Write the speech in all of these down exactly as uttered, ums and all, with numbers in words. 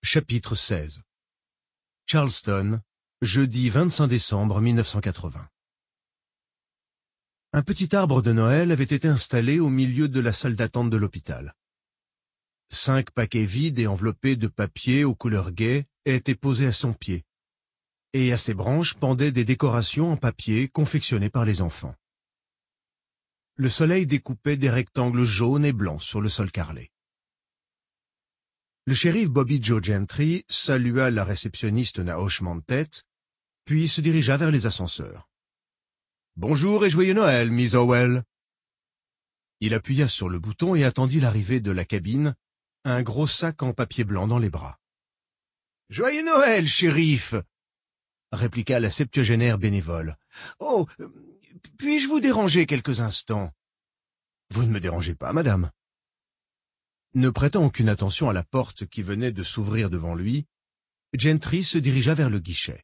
Chapitre seize. Charleston, jeudi vingt-cinq décembre mille neuf cent quatre-vingts. Un petit arbre de Noël avait été installé au milieu de la salle d'attente de l'hôpital. Cinq paquets vides et enveloppés de papier aux couleurs gaies étaient posés à son pied, et à ses branches pendaient des décorations en papier confectionnées par les enfants. Le soleil découpait des rectangles jaunes et blancs sur le sol carrelé. Le shérif Bobby Joe Gentry salua la réceptionniste d'un hochement de tête, puis se dirigea vers les ascenseurs. « Bonjour et joyeux Noël, Miss Howell !» Il appuya sur le bouton et attendit l'arrivée de la cabine, un gros sac en papier blanc dans les bras. « Joyeux Noël, shérif !» répliqua la septuagénaire bénévole. « Oh, puis-je vous déranger quelques instants ?»« Vous ne me dérangez pas, madame. » Ne prêtant aucune attention à la porte qui venait de s'ouvrir devant lui, Gentry se dirigea vers le guichet.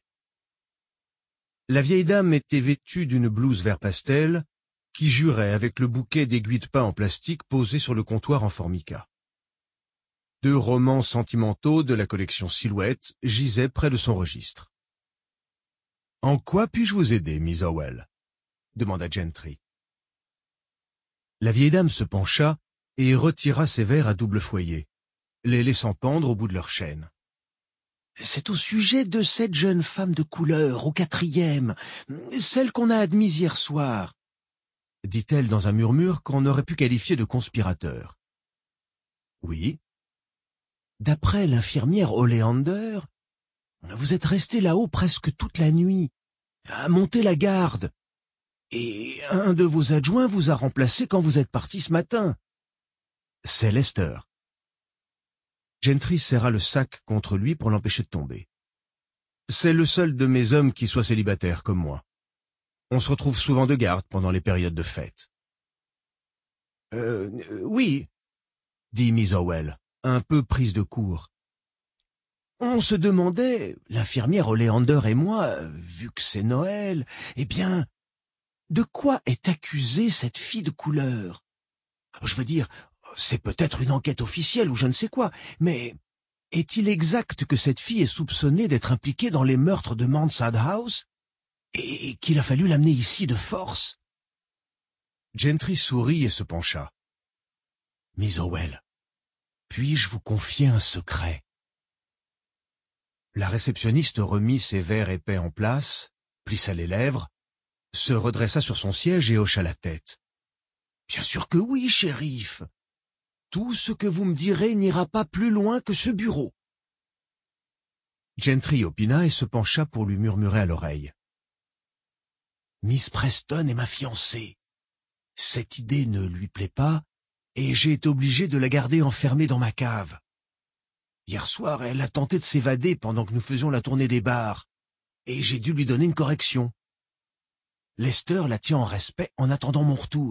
La vieille dame était vêtue d'une blouse vert pastel qui jurait avec le bouquet d'aiguilles de pain en plastique posé sur le comptoir en formica. Deux romans sentimentaux de la collection Silhouette gisaient près de son registre. « En quoi puis-je vous aider, Miss Howell ?» demanda Gentry. La vieille dame se pencha et retira ses verres à double foyer, les laissant pendre au bout de leur chaîne. « C'est au sujet de cette jeune femme de couleur, au quatrième, celle qu'on a admise hier soir, » dit-elle dans un murmure qu'on aurait pu qualifier de conspirateur. « Oui. » « D'après l'infirmière Oleander, vous êtes resté là-haut presque toute la nuit, à monter la garde, et un de vos adjoints vous a remplacé quand vous êtes parti ce matin. C'est Lester. » Gentry serra le sac contre lui pour l'empêcher de tomber. « C'est le seul de mes hommes qui soit célibataire comme moi. On se retrouve souvent de garde pendant les périodes de fête. »« Euh, oui, » dit Miss Howell, un peu prise de court. « On se demandait, l'infirmière Oleander et moi, vu que c'est Noël, eh bien, de quoi est accusée cette fille de couleur? Je veux dire, c'est peut-être une enquête officielle ou je ne sais quoi, mais est-il exact que cette fille est soupçonnée d'être impliquée dans les meurtres de Mansard House et qu'il a fallu l'amener ici de force ?» Gentry sourit et se pencha. « Miss Howell, puis-je vous confier un secret ?» La réceptionniste remit ses verres épais en place, plissa les lèvres, se redressa sur son siège et hocha la tête. « Bien sûr que oui, shérif. Tout ce que vous me direz n'ira pas plus loin que ce bureau. » Gentry opina et se pencha pour lui murmurer à l'oreille. « Miss Preston est ma fiancée. Cette idée ne lui plaît pas, et j'ai été obligé de la garder enfermée dans ma cave. Hier soir, elle a tenté de s'évader pendant que nous faisions la tournée des bars, et j'ai dû lui donner une correction. Lester la tient en respect en attendant mon retour. »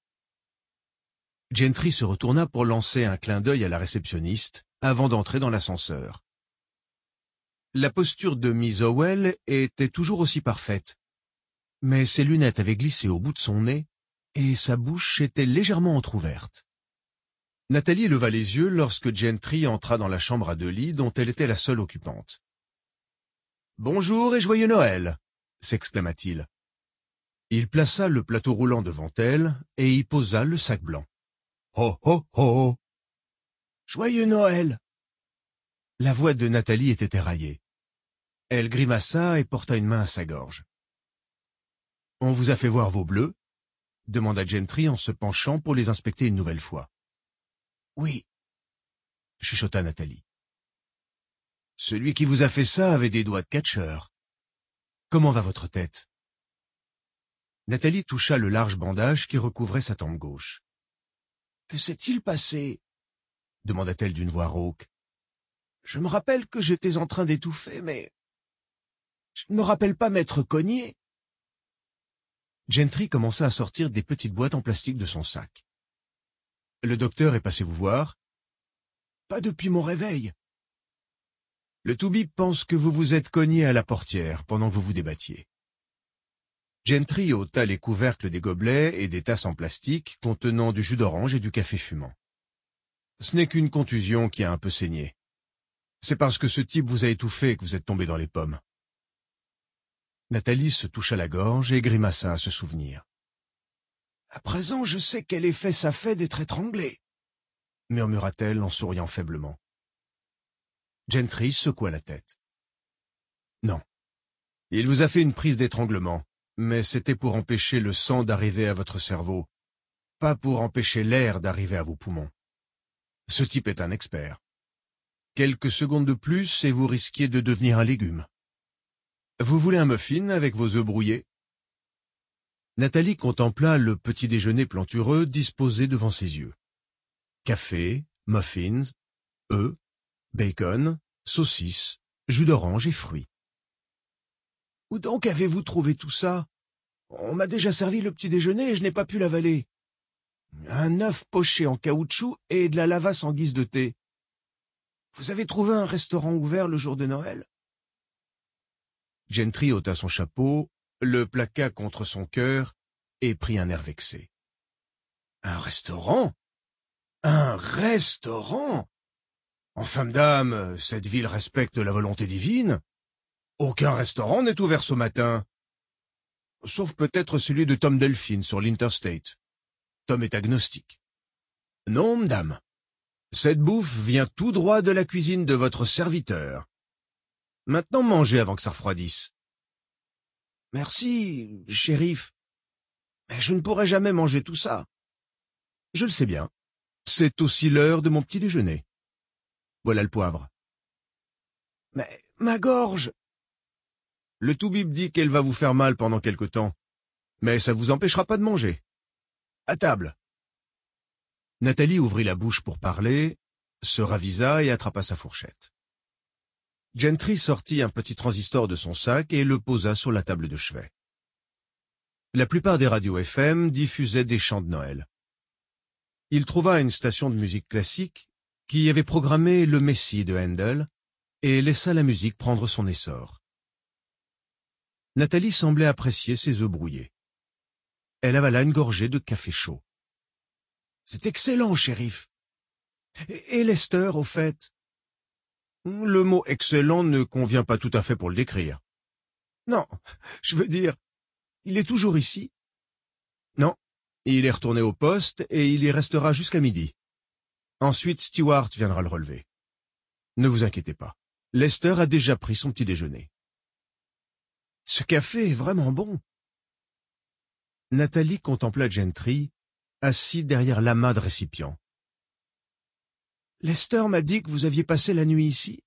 Gentry se retourna pour lancer un clin d'œil à la réceptionniste avant d'entrer dans l'ascenseur. La posture de Miss Howell était toujours aussi parfaite, mais ses lunettes avaient glissé au bout de son nez et sa bouche était légèrement entr'ouverte. Nathalie leva les yeux lorsque Gentry entra dans la chambre à deux lits dont elle était la seule occupante. « Bonjour et joyeux Noël !» s'exclama-t-il. Il plaça le plateau roulant devant elle et y posa le sac blanc. « Ho, ho, ho !»« Joyeux Noël !» La voix de Nathalie était éraillée. Elle grimaça et porta une main à sa gorge. « On vous a fait voir vos bleus ?» demanda Gentry en se penchant pour les inspecter une nouvelle fois. « Oui, » chuchota Nathalie. « Celui qui vous a fait ça avait des doigts de catcheur. Comment va votre tête ?» Nathalie toucha le large bandage qui recouvrait sa tempe gauche. « Que s'est-il passé ?» demanda-t-elle d'une voix rauque. « Je me rappelle que j'étais en train d'étouffer, mais je ne me rappelle pas m'être cogné. » Gentry commença à sortir des petites boîtes en plastique de son sac. « Le docteur est passé vous voir ?»« Pas depuis mon réveil. »« Le toubib pense que vous vous êtes cogné à la portière pendant que vous vous débattiez. » Gentry ôta les couvercles des gobelets et des tasses en plastique contenant du jus d'orange et du café fumant. « Ce n'est qu'une contusion qui a un peu saigné. C'est parce que ce type vous a étouffé que vous êtes tombé dans les pommes. Nathalie se toucha la gorge et grimaça à se souvenir. À présent, je sais quel effet ça fait d'être étranglé, murmura-t-elle en souriant faiblement. Gentry secoua la tête. Non. Il vous a fait une prise d'étranglement, mais c'était pour empêcher le sang d'arriver à votre cerveau, pas pour empêcher l'air d'arriver à vos poumons. Ce type est un expert. Quelques secondes de plus et vous risquiez de devenir un légume. Vous voulez un muffin avec vos œufs brouillés? Nathalie contempla le petit déjeuner plantureux disposé devant ses yeux. Café, muffins, œufs, bacon, saucisses, jus d'orange et fruits. Où donc avez-vous trouvé tout ça? On m'a déjà servi le petit déjeuner et je n'ai pas pu l'avaler. Un œuf poché en caoutchouc et de la lavasse en guise de thé. Vous avez trouvé un restaurant ouvert le jour de Noël? Gentry ôta son chapeau, le plaqua contre son cœur et prit un air vexé. Un restaurant? Un restaurant? Enfin, madame, cette ville respecte la volonté divine. Aucun restaurant n'est ouvert ce matin. Sauf peut-être celui de Tom Delphine sur l'Interstate. Tom est agnostique. Non, madame. Cette bouffe vient tout droit de la cuisine de votre serviteur. Maintenant, mangez avant que ça refroidisse. Merci, shérif. Mais je ne pourrai jamais manger tout ça. Je le sais bien. C'est aussi l'heure de mon petit déjeuner. Voilà le poivre. Mais ma gorge! Le toubib dit qu'elle va vous faire mal pendant quelque temps, mais ça vous empêchera pas de manger. À table. Nathalie ouvrit la bouche pour parler, se ravisa et attrapa sa fourchette. Gentry sortit un petit transistor de son sac et le posa sur la table de chevet. La plupart des radios F M diffusaient des chants de Noël. Il trouva une station de musique classique qui avait programmé le Messie de Handel et laissa la musique prendre son essor. Nathalie semblait apprécier ses œufs brouillés. Elle avala une gorgée de café chaud. « C'est excellent, shérif. Et, et Lester, au fait? Le mot « excellent » ne convient pas tout à fait pour le décrire. Non, je veux dire, il est toujours ici? Non, il est retourné au poste et il y restera jusqu'à midi. Ensuite, Stewart viendra le relever. Ne vous inquiétez pas, Lester a déjà pris son petit déjeuner. Ce café est vraiment bon. Nathalie contempla Gentry, assis derrière l'amas de récipients. Lester m'a dit que vous aviez passé la nuit ici.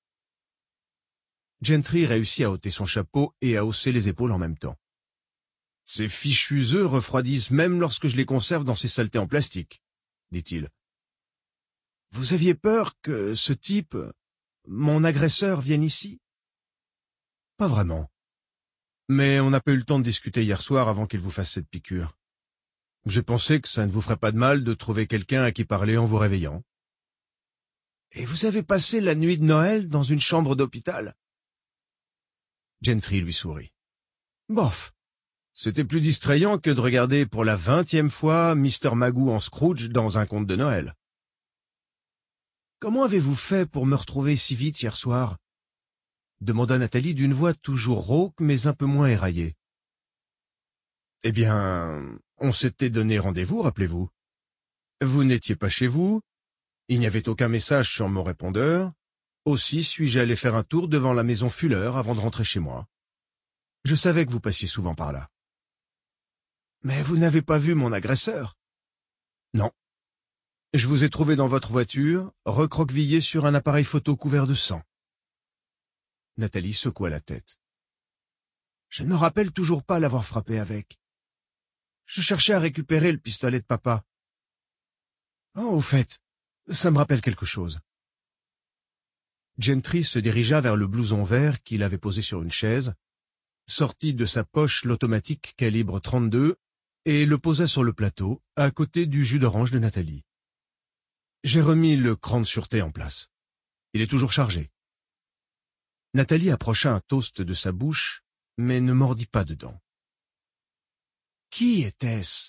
Gentry réussit à ôter son chapeau et à hausser les épaules en même temps. Ces fichus œufs refroidissent même lorsque je les conserve dans ces saletés en plastique, dit-il. Vous aviez peur que ce type, mon agresseur, vienne ici? Pas vraiment. Mais on n'a pas eu le temps de discuter hier soir avant qu'il vous fasse cette piqûre. J'ai pensé que ça ne vous ferait pas de mal de trouver quelqu'un à qui parler en vous réveillant. Et vous avez passé la nuit de Noël dans une chambre d'hôpital? Gentry lui sourit. Bof, c'était plus distrayant que de regarder pour la vingtième fois Mister Magoo en Scrooge dans un conte de Noël. Comment avez-vous fait pour me retrouver si vite hier soir? Demanda Nathalie d'une voix toujours rauque mais un peu moins éraillée. Eh bien, on s'était donné rendez-vous, rappelez-vous. Vous n'étiez pas chez vous, il n'y avait aucun message sur mon répondeur, aussi suis-je allé faire un tour devant la maison Fuller avant de rentrer chez moi. Je savais que vous passiez souvent par là. Mais vous n'avez pas vu mon agresseur? Non. Je vous ai trouvé dans votre voiture, recroquevillé sur un appareil photo couvert de sang. Nathalie secoua la tête. Je ne me rappelle toujours pas l'avoir frappé avec. Je cherchais à récupérer le pistolet de papa. Oh, au fait, ça me rappelle quelque chose. Gentry se dirigea vers le blouson vert qu'il avait posé sur une chaise, sortit de sa poche l'automatique calibre trente-deux et le posa sur le plateau, à côté du jus d'orange de Nathalie. J'ai remis le cran de sûreté en place. Il est toujours chargé. Nathalie approcha un toast de sa bouche, mais ne mordit pas dedans. Qui était-ce?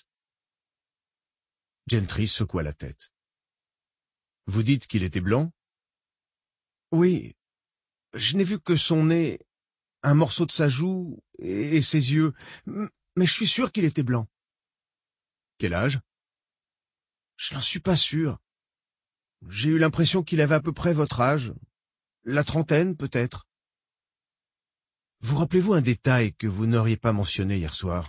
Gentry secoua la tête. Vous dites qu'il était blanc? Oui, je n'ai vu que son nez, un morceau de sa joue et, et ses yeux, M- mais je suis sûr qu'il était blanc. Quel âge? Je n'en suis pas sûr. J'ai eu l'impression qu'il avait à peu près votre âge, la trentaine peut-être. Vous rappelez-vous un détail que vous n'auriez pas mentionné hier soir?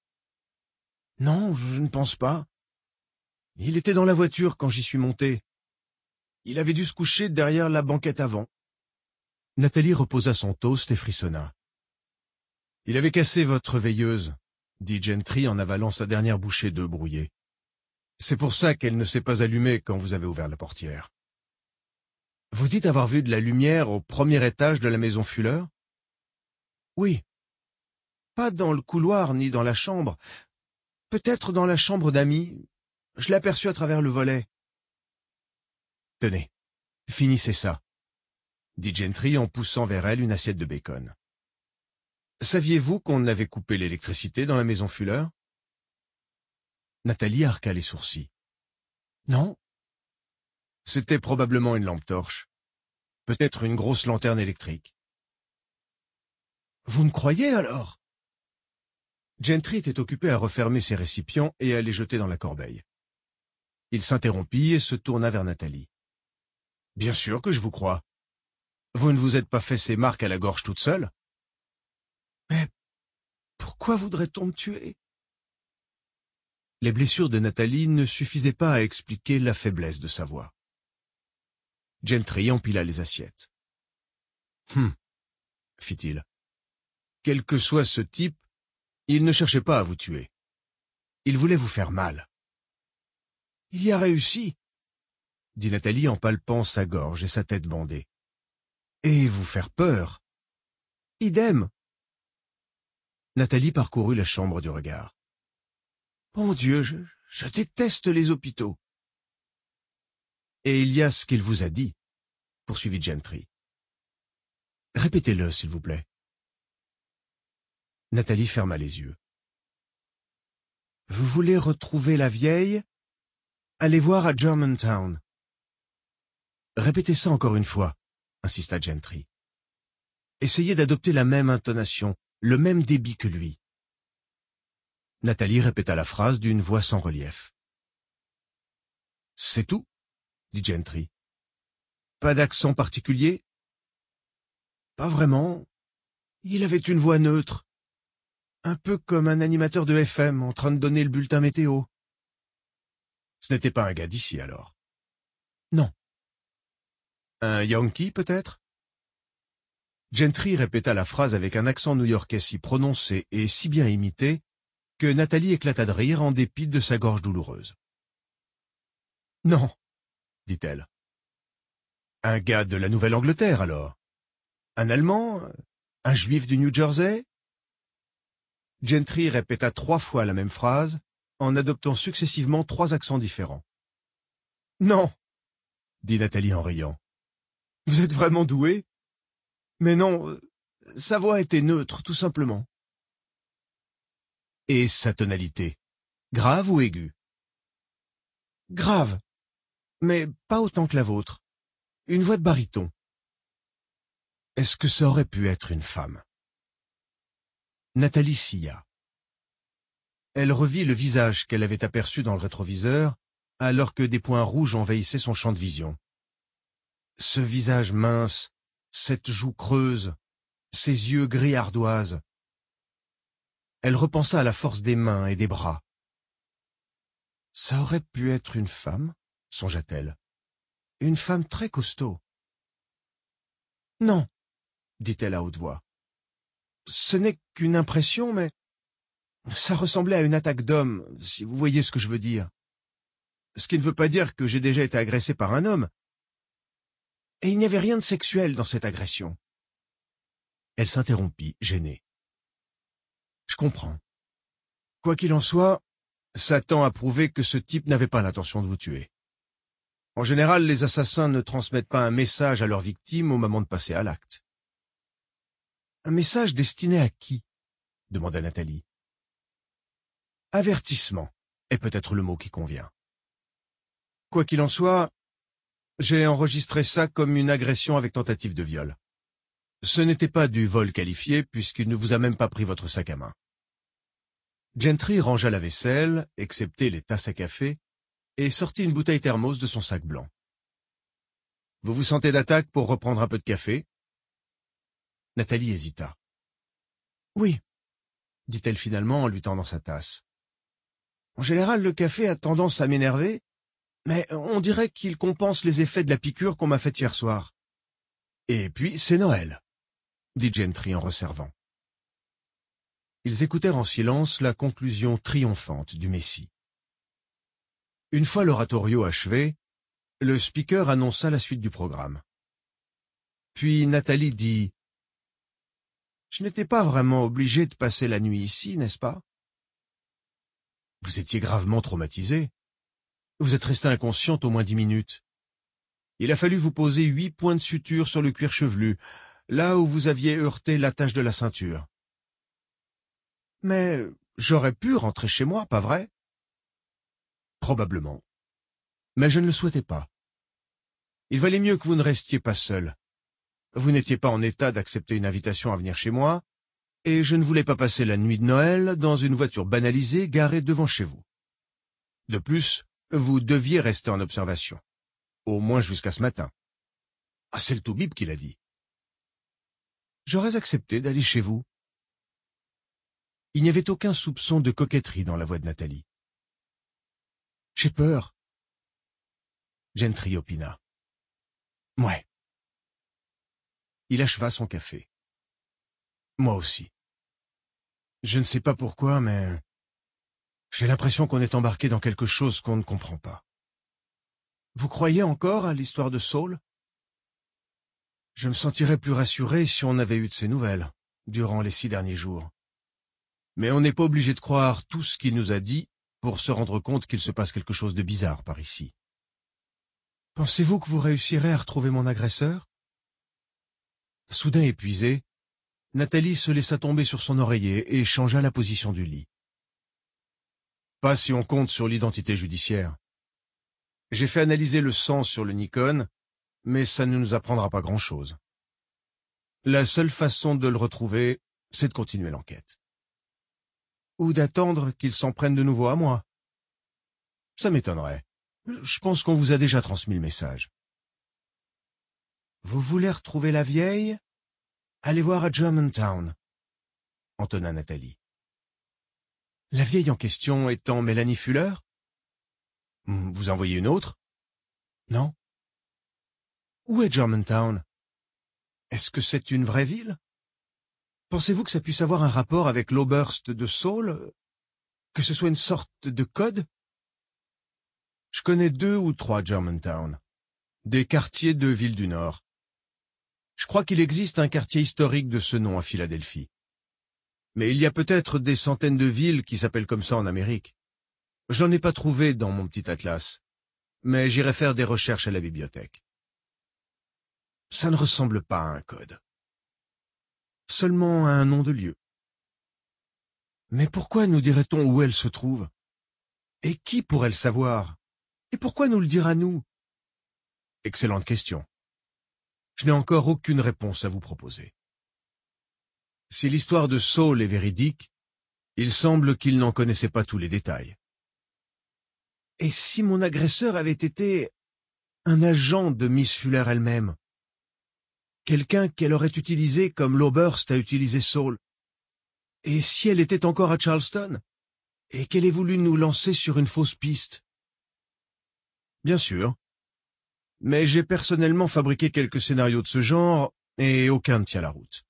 Non, je ne pense pas. Il était dans la voiture quand j'y suis monté. Il avait dû se coucher derrière la banquette avant. Nathalie reposa son toast et frissonna. Il avait cassé votre veilleuse, dit Gentry en avalant sa dernière bouchée d'œuf brouillé. C'est pour ça qu'elle ne s'est pas allumée quand vous avez ouvert la portière. Vous dites avoir vu de la lumière au premier étage de la maison Fuller? Oui. Pas dans le couloir ni dans la chambre. Peut-être dans la chambre d'amis. Je l'ai aperçu à travers le volet. Tenez, finissez ça, dit Gentry en poussant vers elle une assiette de bacon. Saviez-vous qu'on avait coupé l'électricité dans la maison Fuller? Nathalie arqua les sourcils. Non. C'était probablement une lampe torche. Peut-être une grosse lanterne électrique. Vous me croyez alors? Gentry était occupé à refermer ses récipients et à les jeter dans la corbeille. Il s'interrompit et se tourna vers Nathalie. Bien sûr que je vous crois. Vous ne vous êtes pas fait ces marques à la gorge toute seule? Mais pourquoi voudrait-on me tuer? Les blessures de Nathalie ne suffisaient pas à expliquer la faiblesse de sa voix. Gentry empila les assiettes. Hum, fit-il. Quel que soit ce type, il ne cherchait pas à vous tuer. Il voulait vous faire mal. Il y a réussi, dit Nathalie en palpant sa gorge et sa tête bandée. Et vous faire peur. Idem. Nathalie parcourut la chambre du regard. Mon Dieu, je, je déteste les hôpitaux. Et il y a ce qu'il vous a dit, poursuivit Gentry. Répétez-le, s'il vous plaît. Nathalie ferma les yeux. Vous voulez retrouver la vieille? Allez voir à Germantown. Répétez ça encore une fois, insista Gentry. Essayez d'adopter la même intonation, le même débit que lui. Nathalie répéta la phrase d'une voix sans relief. C'est tout, dit Gentry. Pas d'accent particulier? Pas vraiment. Il avait une voix neutre. Un peu comme un animateur de F M en train de donner le bulletin météo. Ce n'était pas un gars d'ici alors? Non. Un Yankee peut-être? Gentry répéta la phrase avec un accent new-yorkais si prononcé et si bien imité que Nathalie éclata de rire en dépit de sa gorge douloureuse. Non, dit-elle. Un gars de la Nouvelle-Angleterre alors? Un Allemand? Un Juif du New Jersey? Gentry répéta trois fois la même phrase en adoptant successivement trois accents différents. Non, dit Nathalie en riant. Vous êtes vraiment doué? Mais non, sa voix était neutre, tout simplement. Et sa tonalité? Grave ou aiguë? Grave, mais pas autant que la vôtre. Une voix de baryton. Est-ce que ça aurait pu être une femme? Nathalie sia. Elle revit le visage qu'elle avait aperçu dans le rétroviseur, alors que des points rouges envahissaient son champ de vision. Ce visage mince, cette joue creuse, ces yeux gris ardoise. Elle repensa à la force des mains et des bras. Ça aurait pu être une femme, songea-t-elle. Une femme très costaud. Non, dit-elle à haute voix. Ce n'est qu'une impression, mais ça ressemblait à une attaque d'homme, si vous voyez ce que je veux dire. Ce qui ne veut pas dire que j'ai déjà été agressé par un homme. Et il n'y avait rien de sexuel dans cette agression. Elle s'interrompit, gênée. Je comprends. Quoi qu'il en soit, Satan a prouvé que ce type n'avait pas l'intention de vous tuer. En général, les assassins ne transmettent pas un message à leurs victimes au moment de passer à l'acte. Un message destiné à qui? Demanda Nathalie. Avertissement est peut-être le mot qui convient. Quoi qu'il en soit, J'ai enregistré ça comme une agression avec tentative de viol. Ce n'était pas du vol qualifié puisqu'il ne vous a même pas pris votre sac à main. Gentry rangea la vaisselle, excepté les tasses à café, et sortit une bouteille thermos de son sac blanc. « Vous vous sentez d'attaque pour reprendre un peu de café ?» Nathalie hésita. « Oui, » dit-elle finalement en lui tendant sa tasse. « En général, le café a tendance à m'énerver, mais on dirait qu'il compense les effets de la piqûre qu'on m'a faite hier soir. »« Et puis, c'est Noël », dit Gentry en resservant. Ils écoutèrent en silence la conclusion triomphante du Messie. Une fois l'oratorio achevé, le speaker annonça la suite du programme. Puis Nathalie dit « Je n'étais pas vraiment obligée de passer la nuit ici, n'est-ce pas ?»« Vous étiez gravement traumatisée. Vous êtes restée inconsciente au moins dix minutes. Il a fallu vous poser huit points de suture sur le cuir chevelu, là où vous aviez heurté l'attache de la ceinture. » « Mais j'aurais pu rentrer chez moi, pas vrai ?»« Probablement. Mais je ne le souhaitais pas. Il valait mieux que vous ne restiez pas seul. Vous n'étiez pas en état d'accepter une invitation à venir chez moi, et je ne voulais pas passer la nuit de Noël dans une voiture banalisée garée devant chez vous. De plus, vous deviez rester en observation, au moins jusqu'à ce matin. Ah, c'est le toubib qui l'a dit. J'aurais accepté d'aller chez vous. » Il n'y avait aucun soupçon de coquetterie dans la voix de Nathalie. « J'ai peur. » Gentry opina. « Ouais. » Il acheva son café. « Moi aussi. Je ne sais pas pourquoi, mais j'ai l'impression qu'on est embarqué dans quelque chose qu'on ne comprend pas. Vous croyez encore à l'histoire de Saul ? Je me sentirais plus rassuré si on avait eu de ses nouvelles durant les six derniers jours. Mais on n'est pas obligé de croire tout ce qu'il nous a dit pour se rendre compte qu'il se passe quelque chose de bizarre par ici. Pensez-vous que vous réussirez à retrouver mon agresseur ? » Soudain épuisée, Nathalie se laissa tomber sur son oreiller et changea la position du lit. « Pas si on compte sur l'identité judiciaire. J'ai fait analyser le sang sur le Nikon, mais ça ne nous apprendra pas grand-chose. La seule façon de le retrouver, c'est de continuer l'enquête. Ou d'attendre qu'il s'en prenne de nouveau à moi. Ça m'étonnerait. Je pense qu'on vous a déjà transmis le message. Vous voulez retrouver la vieille ? Allez voir à Germantown, entonna Nathalie. La vieille en question étant Mélanie Fuller ? Vous en voyez une autre ? Non. Où est Germantown ? Est-ce que c'est une vraie ville ? Pensez-vous que ça puisse avoir un rapport avec l'Oberst de Saul ? Que ce soit une sorte de code ? Je connais deux ou trois Germantown, des quartiers de villes du Nord. Je crois qu'il existe un quartier historique de ce nom à Philadelphie. Mais il y a peut-être des centaines de villes qui s'appellent comme ça en Amérique. Je n'en ai pas trouvé dans mon petit atlas, mais j'irai faire des recherches à la bibliothèque. Ça ne ressemble pas à un code. Seulement à un nom de lieu. Mais pourquoi nous dirait-on où elle se trouve ? Et qui pourrait le savoir ? Et pourquoi nous le dire à nous ? Excellente question. Je n'ai encore aucune réponse à vous proposer. Si l'histoire de Saul est véridique, il semble qu'il n'en connaissait pas tous les détails. Et si mon agresseur avait été un agent de Miss Fuller elle-même ? Quelqu'un qu'elle aurait utilisé comme l'Oberst a utilisé Saul. Et si elle était encore à Charleston, et qu'elle ait voulu nous lancer sur une fausse piste ? Bien sûr. Mais j'ai personnellement fabriqué quelques scénarios de ce genre, et aucun ne tient la route.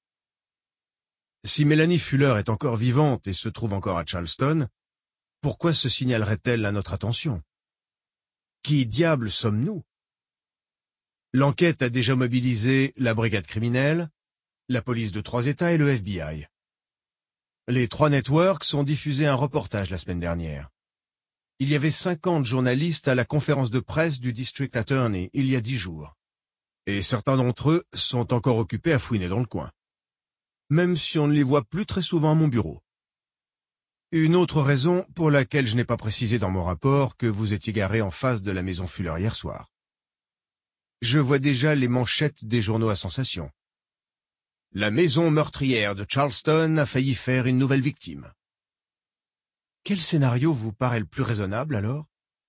Si Mélanie Fuller est encore vivante et se trouve encore à Charleston, pourquoi se signalerait-elle à notre attention ? Qui diable sommes-nous ? L'enquête a déjà mobilisé la brigade criminelle, la police de trois États et le F B I. Les trois networks ont diffusé un reportage la semaine dernière. Il y avait cinquante journalistes à la conférence de presse du District Attorney il y a dix jours. Et certains d'entre eux sont encore occupés à fouiner dans le coin. Même si on ne les voit plus très souvent à mon bureau. Une autre raison pour laquelle je n'ai pas précisé dans mon rapport que vous étiez garé en face de la maison Fuller hier soir. Je vois déjà les manchettes des journaux à sensation. La maison meurtrière de Charleston a failli faire une nouvelle victime. Quel scénario vous paraît le plus raisonnable, alors?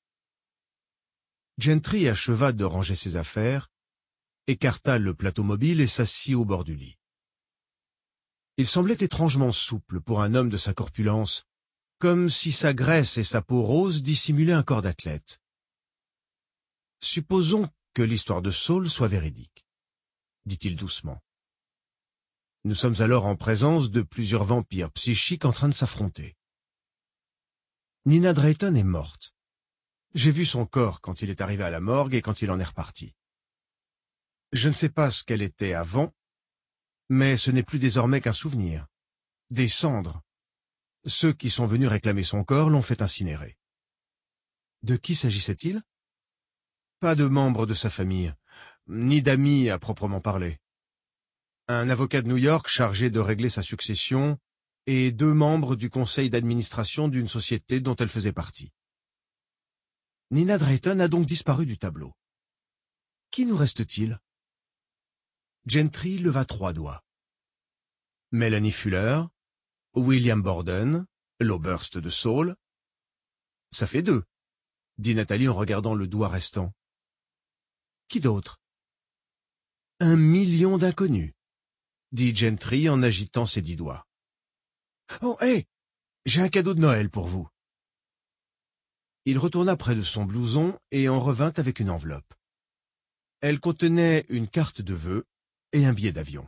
Gentry acheva de ranger ses affaires, écarta le plateau mobile et s'assit au bord du lit. Il semblait étrangement souple pour un homme de sa corpulence, comme si sa graisse et sa peau rose dissimulaient un corps d'athlète. Supposons que l'histoire de Saul soit véridique, dit-il doucement. Nous sommes alors en présence de plusieurs vampires psychiques en train de s'affronter. Nina Drayton est morte. J'ai vu son corps quand il est arrivé à la morgue et quand il en est reparti. Je ne sais pas ce qu'elle était avant, mais ce n'est plus désormais qu'un souvenir. Des cendres. Ceux qui sont venus réclamer son corps l'ont fait incinérer. De qui s'agissait-il? Pas de membres de sa famille, ni d'amis à proprement parler. Un avocat de New York chargé de régler sa succession et deux membres du conseil d'administration d'une société dont elle faisait partie. Nina Drayton a donc disparu du tableau. Qui nous reste-t-il? Gentry leva trois doigts. Melanie Fuller, William Borden, l'Oberst de Saul. Ça fait deux, dit Nathalie en regardant le doigt restant. Qui d'autre? Un million d'inconnus, dit Gentry en agitant ses dix doigts. Oh, hé, hey, j'ai un cadeau de Noël pour vous. Il retourna près de son blouson et en revint avec une enveloppe. Elle contenait une carte de vœux et un billet d'avion.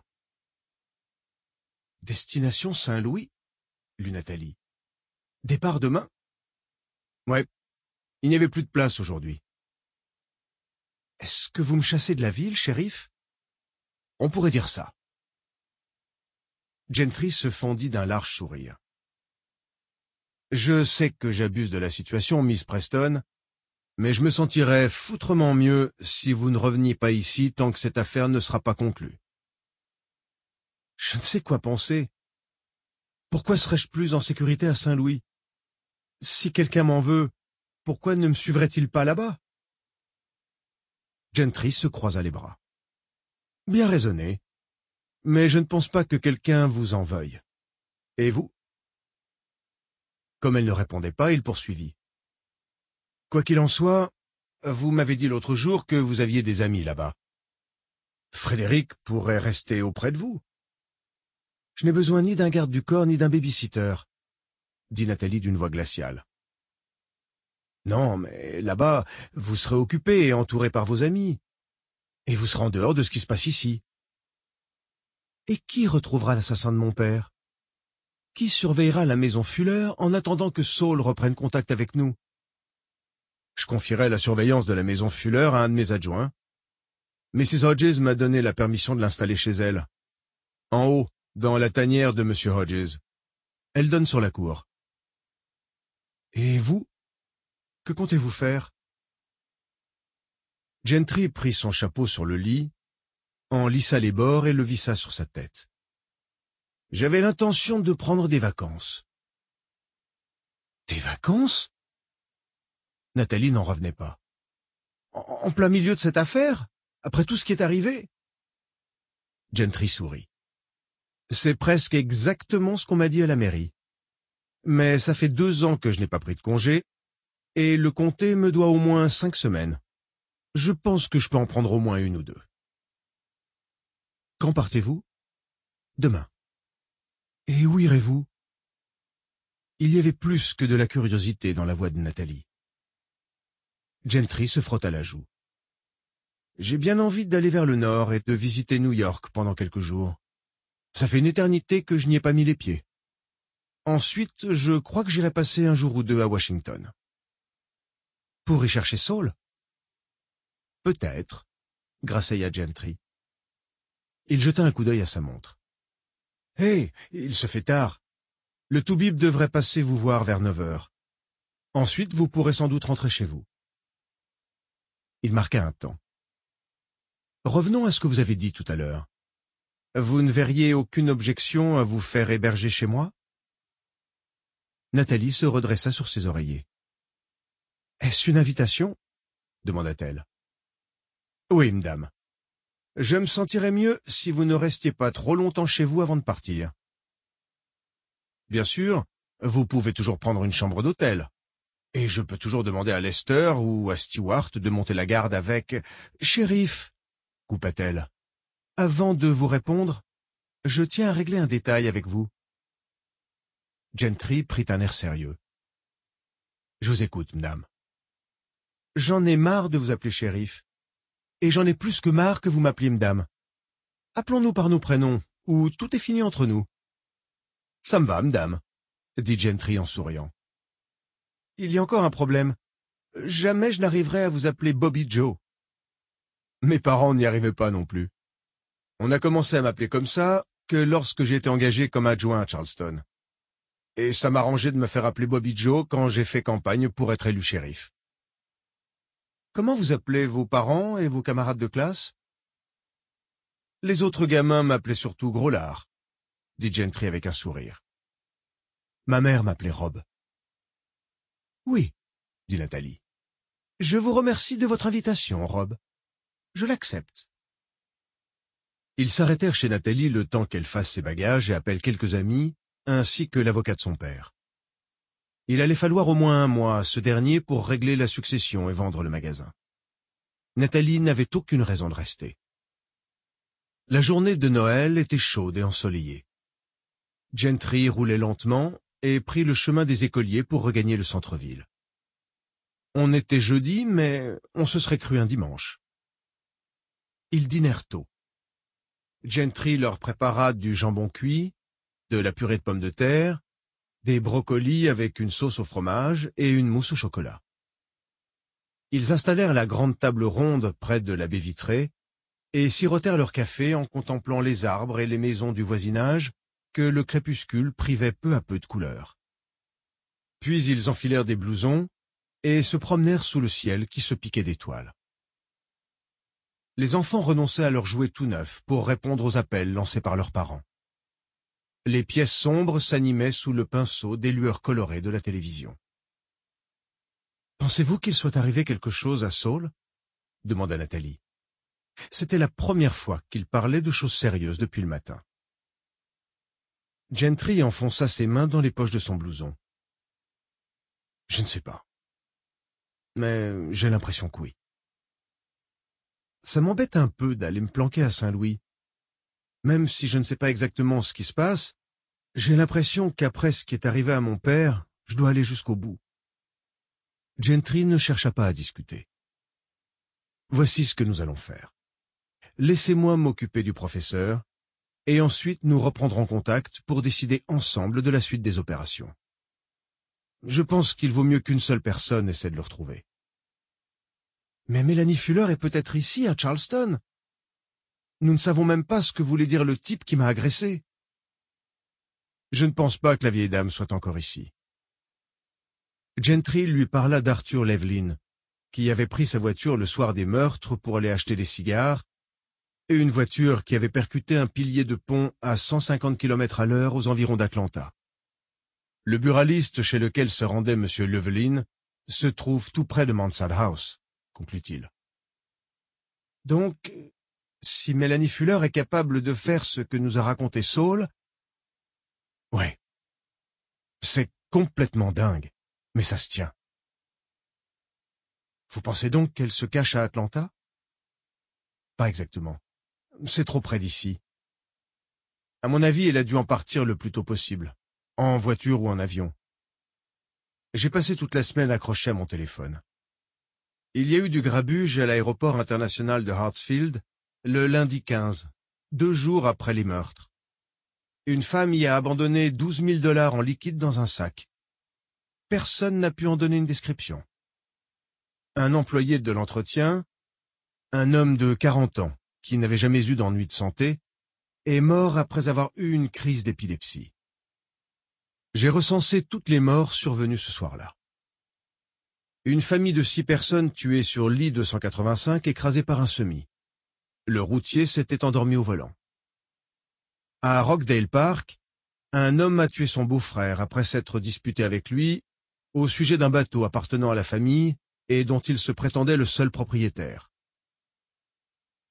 Destination Saint-Louis, lut Nathalie. Départ demain? Ouais, il n'y avait plus de place aujourd'hui. Est-ce que vous me chassez de la ville, shérif? On pourrait dire ça. Gentry se fendit d'un large sourire. Je sais que j'abuse de la situation, Miss Preston, mais je me sentirais foutrement mieux si vous ne reveniez pas ici tant que cette affaire ne sera pas conclue. Je ne sais quoi penser. Pourquoi serais-je plus en sécurité à Saint-Louis? Si quelqu'un m'en veut, pourquoi ne me suivrait-il pas là-bas? Gentry se croisa les bras. Bien raisonné, mais je ne pense pas que quelqu'un vous en veuille. Et vous? Comme elle ne répondait pas, il poursuivit. Quoi qu'il en soit, vous m'avez dit l'autre jour que vous aviez des amis là-bas. Frédéric pourrait rester auprès de vous. Je n'ai besoin ni d'un garde du corps ni d'un baby-sitter, dit Nathalie d'une voix glaciale. Non, mais là-bas, vous serez occupé et entouré par vos amis. Et vous serez en dehors de ce qui se passe ici. Et qui retrouvera l'assassin de mon père? Qui surveillera la maison Fuller en attendant que Saul reprenne contact avec nous? Je confierai la surveillance de la maison Fuller à un de mes adjoints. missus Hodges m'a donné la permission de l'installer chez elle. En haut, dans la tanière de Monsieur Hodges. Elle donne sur la cour. Et vous? Que comptez-vous faire? Gentry prit son chapeau sur le lit, en lissa les bords et le vissa sur sa tête. J'avais l'intention de prendre des vacances. Des vacances? Nathalie n'en revenait pas. En, en plein milieu de cette affaire? Après tout ce qui est arrivé? Gentry sourit. C'est presque exactement ce qu'on m'a dit à la mairie. Mais ça fait deux ans que je n'ai pas pris de congé, et le comté me doit au moins cinq semaines. Je pense que je peux en prendre au moins une ou deux. Quand partez-vous? Demain. Et où irez-vous? Il y avait plus que de la curiosité dans la voix de Nathalie. Gentry se frotta la joue. J'ai bien envie d'aller vers le nord et de visiter New York pendant quelques jours. Ça fait une éternité que je n'y ai pas mis les pieds. Ensuite, je crois que j'irai passer un jour ou deux à Washington. Pour y chercher Saul? Peut-être, grassaya Gentry. Il jeta un coup d'œil à sa montre. Hé, hey, il se fait tard. Le toubib devrait passer vous voir vers neuf heures. Ensuite, vous pourrez sans doute rentrer chez vous. Il marqua un temps. Revenons à ce que vous avez dit tout à l'heure. Vous ne verriez aucune objection à vous faire héberger chez moi? Nathalie se redressa sur ses oreillers. Est-ce une invitation? Demanda-t-elle. Oui, madame. Je me sentirais mieux si vous ne restiez pas trop longtemps chez vous avant de partir. Bien sûr, vous pouvez toujours prendre une chambre d'hôtel. Et je peux toujours demander à Lester ou à Stewart de monter la garde avec... Shérif, coupa-t-elle. Avant de vous répondre, je tiens à régler un détail avec vous. Gentry prit un air sérieux. Je vous écoute, madame. J'en ai marre de vous appeler shérif. Et j'en ai plus que marre que vous m'appeliez madame. Appelons-nous par nos prénoms, ou tout est fini entre nous. Ça me va, madame, dit Gentry en souriant. Il y a encore un problème. Jamais je n'arriverai à vous appeler Bobby Joe. Mes parents n'y arrivaient pas non plus. On a commencé à m'appeler comme ça que lorsque j'ai été engagé comme adjoint à Charleston. Et ça m'arrangeait de me faire appeler Bobby Joe quand j'ai fait campagne pour être élu shérif. Comment vous appelez vos parents et vos camarades de classe? Les autres gamins m'appelaient surtout Gros Lard, dit Gentry avec un sourire. Ma mère m'appelait Rob. Oui, dit Nathalie. Je vous remercie de votre invitation, Rob. Je l'accepte. Ils s'arrêtèrent chez Nathalie le temps qu'elle fasse ses bagages et appelle quelques amis, ainsi que l'avocat de son père. Il allait falloir au moins un mois à ce dernier pour régler la succession et vendre le magasin. Nathalie n'avait aucune raison de rester. La journée de Noël était chaude et ensoleillée. Gentry roulait lentement et prit le chemin des écoliers pour regagner le centre-ville. On était jeudi, mais on se serait cru un dimanche. Ils dînèrent tôt. Gentry leur prépara du jambon cuit, de la purée de pommes de terre, des brocolis avec une sauce au fromage et une mousse au chocolat. Ils installèrent la grande table ronde près de la baie vitrée et sirotèrent leur café en contemplant les arbres et les maisons du voisinage que le crépuscule privait peu à peu de couleur. Puis ils enfilèrent des blousons et se promenèrent sous le ciel qui se piquait d'étoiles. Les enfants renonçaient à leurs jouets tout neufs pour répondre aux appels lancés par leurs parents. Les pièces sombres s'animaient sous le pinceau des lueurs colorées de la télévision. « Pensez-vous qu'il soit arrivé quelque chose à Saul ?» demanda Nathalie. C'était la première fois qu'il parlait de choses sérieuses depuis le matin. Gentry enfonça ses mains dans les poches de son blouson. « Je ne sais pas. Mais j'ai l'impression que oui. Ça m'embête un peu d'aller me planquer à Saint-Louis. Même si je ne sais pas exactement ce qui se passe, j'ai l'impression qu'après ce qui est arrivé à mon père, je dois aller jusqu'au bout. » Gentry ne chercha pas à discuter. « Voici ce que nous allons faire. Laissez-moi m'occuper du professeur, et ensuite nous reprendrons contact pour décider ensemble de la suite des opérations. Je pense qu'il vaut mieux qu'une seule personne essaie de le retrouver. »« Mais Mélanie Fuller est peut-être ici, à Charleston. Nous ne savons même pas ce que voulait dire le type qui m'a agressé. »« Je ne pense pas que la vieille dame soit encore ici. » Gentry lui parla d'Arthur Levlin, qui avait pris sa voiture le soir des meurtres pour aller acheter des cigares, et une voiture qui avait percuté un pilier de pont à cent cinquante kilomètres à l'heure aux environs d'Atlanta. Le buraliste chez lequel se rendait M. Levlin se trouve tout près de Mansard House, conclut-il. Donc, si Mélanie Fuller est capable de faire ce que nous a raconté Saul... Ouais. C'est complètement dingue, mais ça se tient. Vous pensez donc qu'elle se cache à Atlanta? Pas exactement. C'est trop près d'ici. À mon avis, elle a dû en partir le plus tôt possible, en voiture ou en avion. J'ai passé toute la semaine accroché à mon téléphone. Il y a eu du grabuge à l'aéroport international de Hartsfield le lundi quinze, deux jours après les meurtres. Une femme y a abandonné douze mille dollars en liquide dans un sac. Personne n'a pu en donner une description. Un employé de l'entretien, un homme de quarante ans, qui n'avait jamais eu d'ennui de santé, est mort après avoir eu une crise d'épilepsie. J'ai recensé toutes les morts survenues ce soir-là. Une famille de six personnes tuées sur l'I deux cent quatre-vingt-cinq écrasée par un semi. Le routier s'était endormi au volant. À Rockdale Park, un homme a tué son beau-frère après s'être disputé avec lui au sujet d'un bateau appartenant à la famille et dont il se prétendait le seul propriétaire.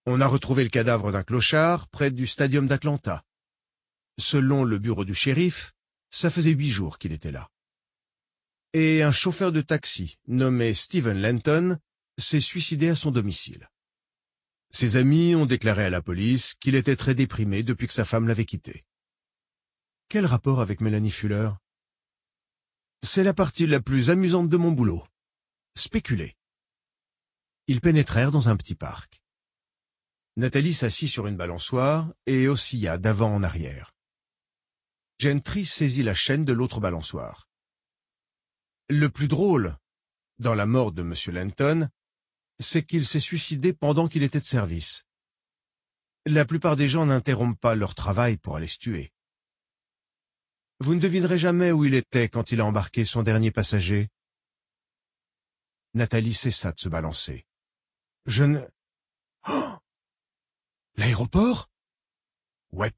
On a retrouvé le cadavre d'un clochard près du stadium d'Atlanta. Selon le bureau du shérif, ça faisait huit jours qu'il était là. Et un chauffeur de taxi, nommé Steven Lenton, s'est suicidé à son domicile. Ses amis ont déclaré à la police qu'il était très déprimé depuis que sa femme l'avait quitté. Quel rapport avec Melanie Fuller? C'est la partie la plus amusante de mon boulot. Spéculer. Ils pénétrèrent dans un petit parc. Nathalie s'assit sur une balançoire et oscilla d'avant en arrière. Gentry saisit la chaîne de l'autre balançoire. Le plus drôle, dans la mort de M. Lenton, c'est qu'il s'est suicidé pendant qu'il était de service. La plupart des gens n'interrompent pas leur travail pour aller se tuer. Vous ne devinerez jamais où il était quand il a embarqué son dernier passager. Nathalie cessa de se balancer. Je ne... Oh! L'aéroport? Ouais.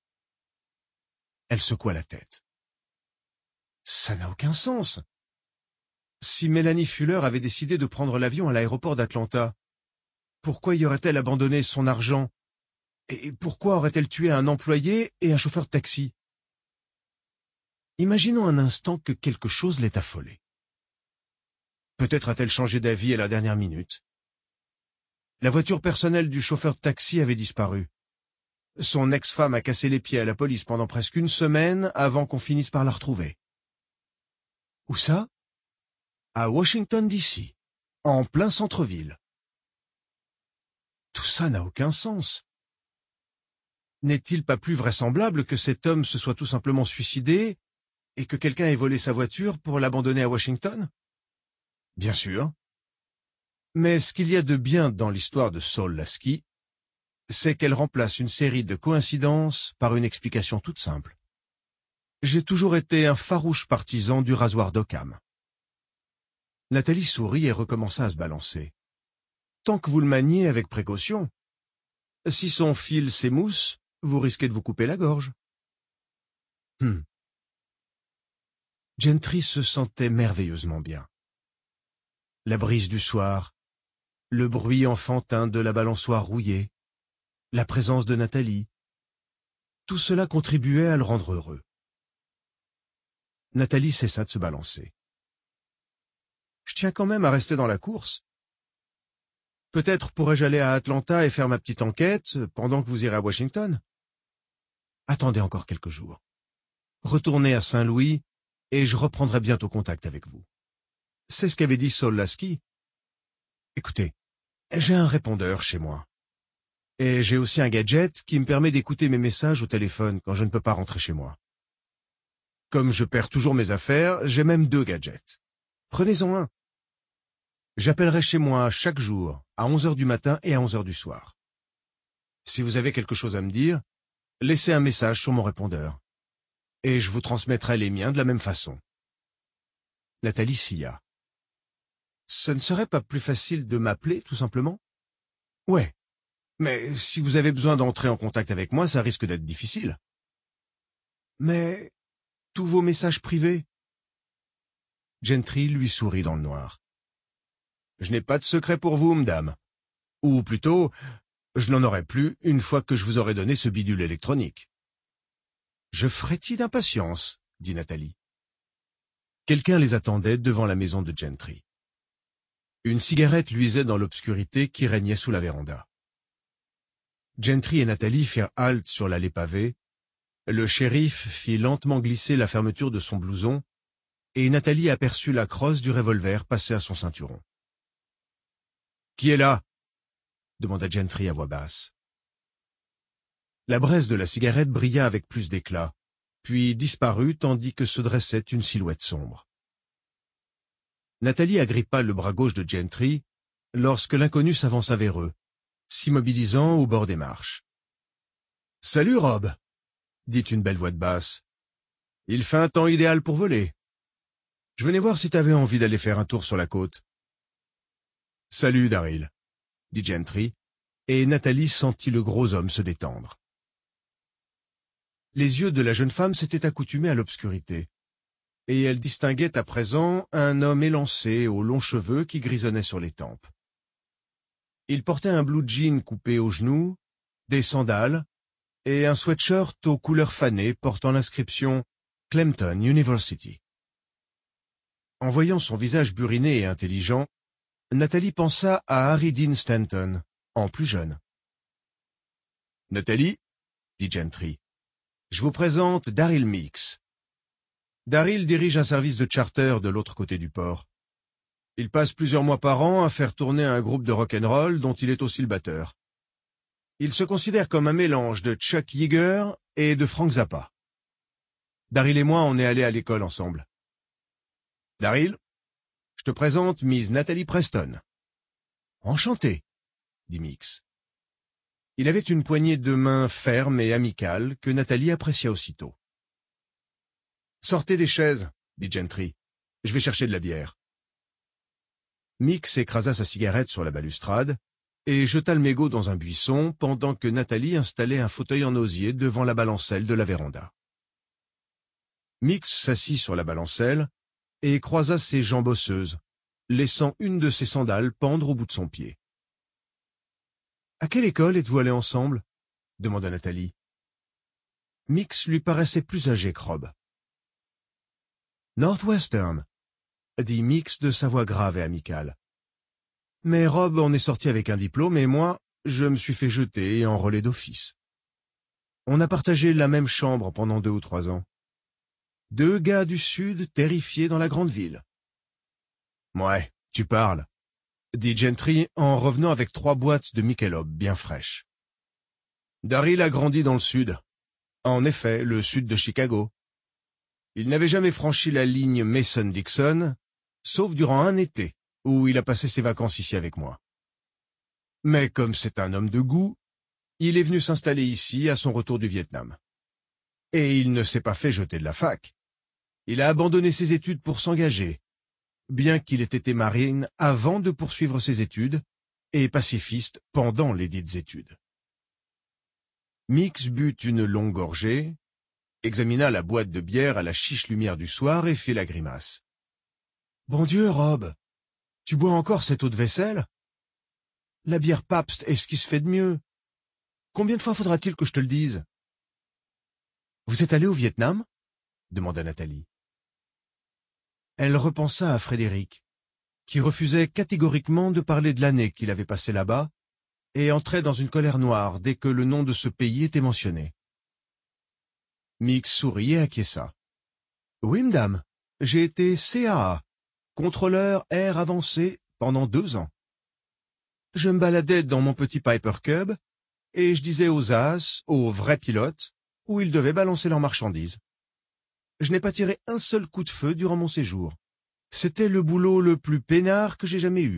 Elle secoua la tête. Ça n'a aucun sens. Si Melanie Fuller avait décidé de prendre l'avion à l'aéroport d'Atlanta, pourquoi y aurait-elle abandonné son argent? Et pourquoi aurait-elle tué un employé et un chauffeur de taxi? Imaginons un instant que quelque chose l'ait affolée. Peut-être a-t-elle changé d'avis à la dernière minute. La voiture personnelle du chauffeur de taxi avait disparu. Son ex-femme a cassé les pieds à la police pendant presque une semaine avant qu'on finisse par la retrouver. Où ça? À Washington, D C, en plein centre-ville. Tout ça n'a aucun sens. N'est-il pas plus vraisemblable que cet homme se soit tout simplement suicidé et que quelqu'un ait volé sa voiture pour l'abandonner à Washington? Bien sûr. Mais ce qu'il y a de bien dans l'histoire de Saul Lasky, c'est qu'elle remplace une série de coïncidences par une explication toute simple. J'ai toujours été un farouche partisan du rasoir d'Occam. Nathalie sourit et recommença à se balancer. Tant que vous le maniez avec précaution. Si son fil s'émousse, vous risquez de vous couper la gorge. Hmm. Gentry se sentait merveilleusement bien. La brise du soir, le bruit enfantin de la balançoire rouillée, la présence de Nathalie, tout cela contribuait à le rendre heureux. Nathalie cessa de se balancer. Je tiens quand même à rester dans la course. Peut-être pourrais-je aller à Atlanta et faire ma petite enquête pendant que vous irez à Washington. Attendez encore quelques jours. Retournez à Saint-Louis et je reprendrai bientôt contact avec vous. C'est ce qu'avait dit Saul Lasky. Écoutez, j'ai un répondeur chez moi. Et j'ai aussi un gadget qui me permet d'écouter mes messages au téléphone quand je ne peux pas rentrer chez moi. Comme je perds toujours mes affaires, j'ai même deux gadgets. Prenez-en un. J'appellerai chez moi chaque jour, à onze heures du matin et à onze heures du soir. Si vous avez quelque chose à me dire, laissez un message sur mon répondeur. Et je vous transmettrai les miens de la même façon. Nathalie sia. Ce ne serait pas plus facile de m'appeler, tout simplement? Ouais. Mais si vous avez besoin d'entrer en contact avec moi, ça risque d'être difficile. Mais tous vos messages privés? Gentry lui sourit dans le noir. Je n'ai pas de secret pour vous, madame. Ou plutôt, je n'en aurai plus une fois que je vous aurai donné ce bidule électronique. Je frétille d'impatience, dit Nathalie. Quelqu'un les attendait devant la maison de Gentry. Une cigarette luisait dans l'obscurité qui régnait sous la véranda. Gentry et Nathalie firent halte sur l'allée pavée. Le shérif fit lentement glisser la fermeture de son blouson et Nathalie aperçut la crosse du revolver passée à son ceinturon. « Qui est là ?» demanda Gentry à voix basse. La braise de la cigarette brilla avec plus d'éclat, puis disparut tandis que se dressait une silhouette sombre. Nathalie agrippa le bras gauche de Gentry lorsque l'inconnu s'avança vers eux, s'immobilisant au bord des marches. « Salut, Rob !» dit une belle voix de basse. « Il fait un temps idéal pour voler. Je venais voir si tu avais envie d'aller faire un tour sur la côte. »« Salut, Daryl !» dit Gentry, et Nathalie sentit le gros homme se détendre. Les yeux de la jeune femme s'étaient accoutumés à l'obscurité, et elle distinguait à présent un homme élancé aux longs cheveux qui grisonnaient sur les tempes. Il portait un blue jean coupé au genou, des sandales et un sweatshirt aux couleurs fanées portant l'inscription « Clemson University ». En voyant son visage buriné et intelligent, Nathalie pensa à Harry Dean Stanton, en plus jeune. « Nathalie, » dit Gentry, « je vous présente Daryl Meeks. » Daryl dirige un service de charter de l'autre côté du port. Il passe plusieurs mois par an à faire tourner un groupe de rock'n'roll dont il est aussi le batteur. Il se considère comme un mélange de Chuck Yeager et de Frank Zappa. Daryl et moi, on est allés à l'école ensemble. Daryl, je te présente Miss Nathalie Preston. Enchanté, dit Meeks. Il avait une poignée de main ferme et amicale que Nathalie apprécia aussitôt. Sortez des chaises, dit Gentry. Je vais chercher de la bière. Meeks écrasa sa cigarette sur la balustrade et jeta le mégot dans un buisson pendant que Nathalie installait un fauteuil en osier devant la balancelle de la véranda. Meeks s'assit sur la balancelle et croisa ses jambes osseuses, laissant une de ses sandales pendre au bout de son pied. « À quelle école êtes-vous allés ensemble » demanda Nathalie. Meeks lui paraissait plus âgé que Rob. « Northwestern » dit Meeks de sa voix grave et amicale. « Mais Rob en est sorti avec un diplôme et moi, je me suis fait jeter en relais d'office. On a partagé la même chambre pendant deux ou trois ans. Deux gars du Sud terrifiés dans la grande ville. »« Ouais, tu parles, » dit Gentry en revenant avec trois boîtes de Michelob bien fraîches. Daryl a grandi dans le Sud. En effet, le Sud de Chicago. Il n'avait jamais franchi la ligne Mason-Dixon, sauf durant un été, où il a passé ses vacances ici avec moi. Mais comme c'est un homme de goût, il est venu s'installer ici à son retour du Vietnam. Et il ne s'est pas fait jeter de la fac. Il a abandonné ses études pour s'engager, bien qu'il ait été marine avant de poursuivre ses études et pacifiste pendant les dites études. Meeks but une longue gorgée, examina la boîte de bière à la chiche lumière du soir et fit la grimace. « Bon Dieu, Rob, tu bois encore cette eau de vaisselle? La bière Pabst est ce qui se fait de mieux. Combien de fois faudra-t-il que je te le dise? »« Vous êtes allé au Vietnam ?» demanda Nathalie. Elle repensa à Frédéric, qui refusait catégoriquement de parler de l'année qu'il avait passée là-bas et entrait dans une colère noire dès que le nom de ce pays était mentionné. Meeks sourit et acquiesça. « Oui, madame, j'ai été C A A, contrôleur air avancé, pendant deux ans. Je me baladais dans mon petit Piper Cub et je disais aux as, aux vrais pilotes, où ils devaient balancer leurs marchandises. Je n'ai pas tiré un seul coup de feu durant mon séjour. C'était le boulot le plus peinard que j'ai jamais eu. »«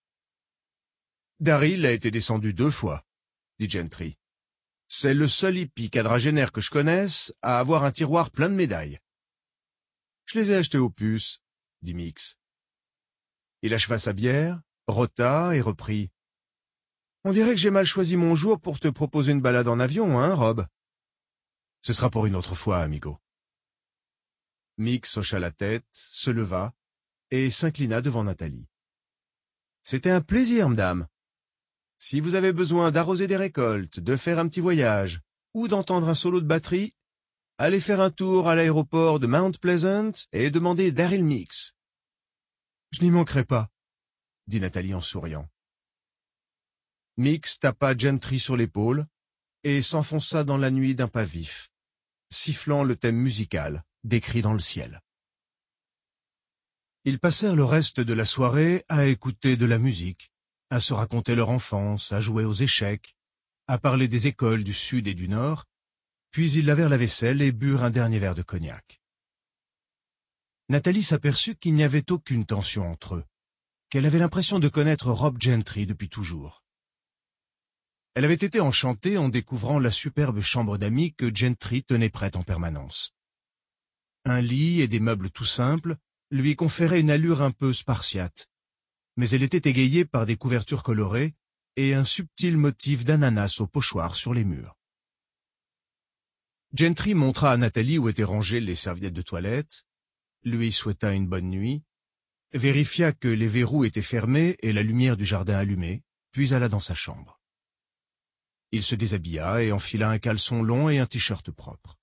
Daryl a été descendu deux fois, » dit Gentry. « C'est le seul hippie quadragénaire que je connaisse à avoir un tiroir plein de médailles. »« Je les ai achetées aux puces, » dit Meeks. Il acheva sa bière, rota et reprit. « On dirait que j'ai mal choisi mon jour pour te proposer une balade en avion, hein, Rob? Ce sera pour une autre fois, amigo. » Meeks hocha la tête, se leva et s'inclina devant Nathalie. « C'était un plaisir, madame. Si vous avez besoin d'arroser des récoltes, de faire un petit voyage ou d'entendre un solo de batterie, allez faire un tour à l'aéroport de Mount Pleasant et demandez Daryl Meeks. »« Je n'y manquerai pas, » dit Nathalie en souriant. Meeks tapa Gentry sur l'épaule et s'enfonça dans la nuit d'un pas vif, sifflant le thème musical décrit dans le ciel. Ils passèrent le reste de la soirée à écouter de la musique, à se raconter leur enfance, à jouer aux échecs, à parler des écoles du Sud et du Nord, puis ils lavèrent la vaisselle et burent un dernier verre de cognac. Nathalie s'aperçut qu'il n'y avait aucune tension entre eux, qu'elle avait l'impression de connaître Rob Gentry depuis toujours. Elle avait été enchantée en découvrant la superbe chambre d'amis que Gentry tenait prête en permanence. Un lit et des meubles tout simples lui conféraient une allure un peu spartiate, mais elle était égayée par des couvertures colorées et un subtil motif d'ananas au pochoir sur les murs. Gentry montra à Nathalie où étaient rangées les serviettes de toilette, lui souhaita une bonne nuit, vérifia que les verrous étaient fermés et la lumière du jardin allumée, puis alla dans sa chambre. Il se déshabilla et enfila un caleçon long et un t-shirt propre.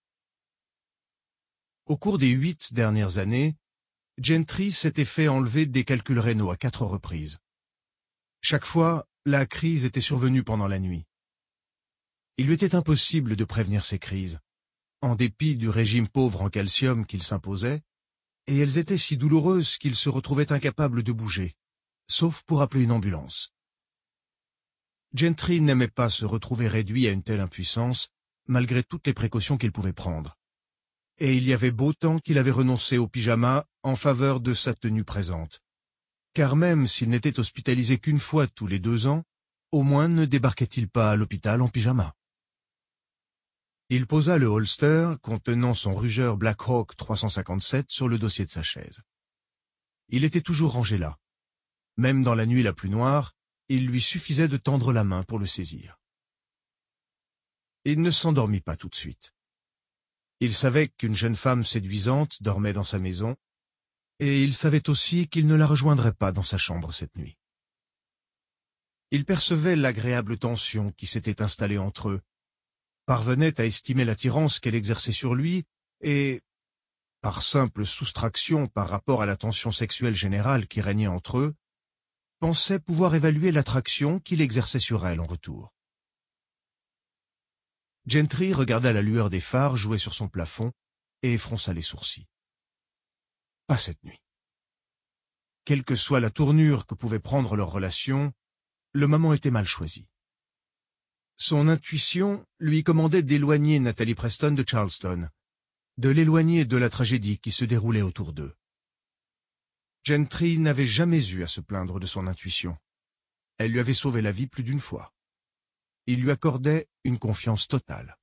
Au cours des huit dernières années, Gentry s'était fait enlever des calculs rénaux à quatre reprises. Chaque fois, la crise était survenue pendant la nuit. Il lui était impossible de prévenir ces crises, en dépit du régime pauvre en calcium qu'il s'imposait, et elles étaient si douloureuses qu'il se retrouvait incapable de bouger, sauf pour appeler une ambulance. Gentry n'aimait pas se retrouver réduit à une telle impuissance, malgré toutes les précautions qu'il pouvait prendre. Et il y avait beau temps qu'il avait renoncé au pyjama en faveur de sa tenue présente. Car même s'il n'était hospitalisé qu'une fois tous les deux ans, au moins ne débarquait-il pas à l'hôpital en pyjama. Il posa le holster contenant son Ruger Black Hawk trois cent cinquante-sept sur le dossier de sa chaise. Il était toujours rangé là. Même dans la nuit la plus noire, il lui suffisait de tendre la main pour le saisir. Il ne s'endormit pas tout de suite. Il savait qu'une jeune femme séduisante dormait dans sa maison, et il savait aussi qu'il ne la rejoindrait pas dans sa chambre cette nuit. Il percevait l'agréable tension qui s'était installée entre eux, parvenait à estimer l'attirance qu'elle exerçait sur lui, et, par simple soustraction par rapport à la tension sexuelle générale qui régnait entre eux, pensait pouvoir évaluer l'attraction qu'il exerçait sur elle en retour. Gentry regarda la lueur des phares jouer sur son plafond et fronça les sourcils. Pas cette nuit. Quelle que soit la tournure que pouvait prendre leur relation, le moment était mal choisi. Son intuition lui commandait d'éloigner Nathalie Preston de Charleston, de l'éloigner de la tragédie qui se déroulait autour d'eux. Gentry n'avait jamais eu à se plaindre de son intuition. Elle lui avait sauvé la vie plus d'une fois. Il lui accordait une confiance totale.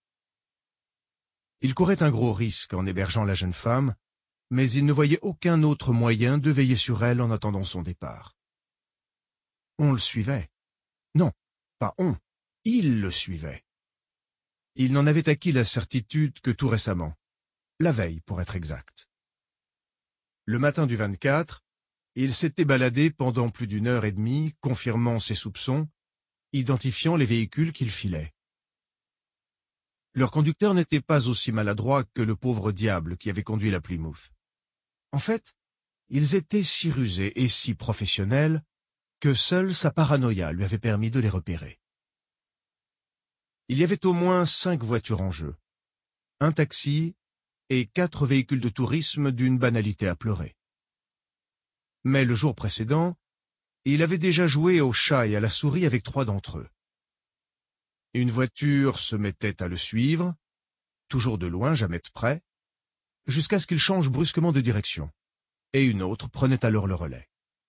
Il courait un gros risque en hébergeant la jeune femme, mais il ne voyait aucun autre moyen de veiller sur elle en attendant son départ. On le suivait. Non, pas on, il le suivait. Il n'en avait acquis la certitude que tout récemment, la veille pour être exact. Le matin du vingt-quatre, il s'était baladé pendant plus d'une heure et demie, confirmant ses soupçons, identifiant les véhicules qu'il filait. Leur conducteur n'était pas aussi maladroit que le pauvre diable qui avait conduit la Plymouth. En fait, ils étaient si rusés et si professionnels que seule sa paranoïa lui avait permis de les repérer. Il y avait au moins cinq voitures en jeu, un taxi et quatre véhicules de tourisme d'une banalité à pleurer. Mais le jour précédent, il avait déjà joué au chat et à la souris avec trois d'entre eux. Une voiture se mettait à le suivre, toujours de loin, jamais de près, jusqu'à ce qu'il change brusquement de direction, et une autre prenait alors le relais.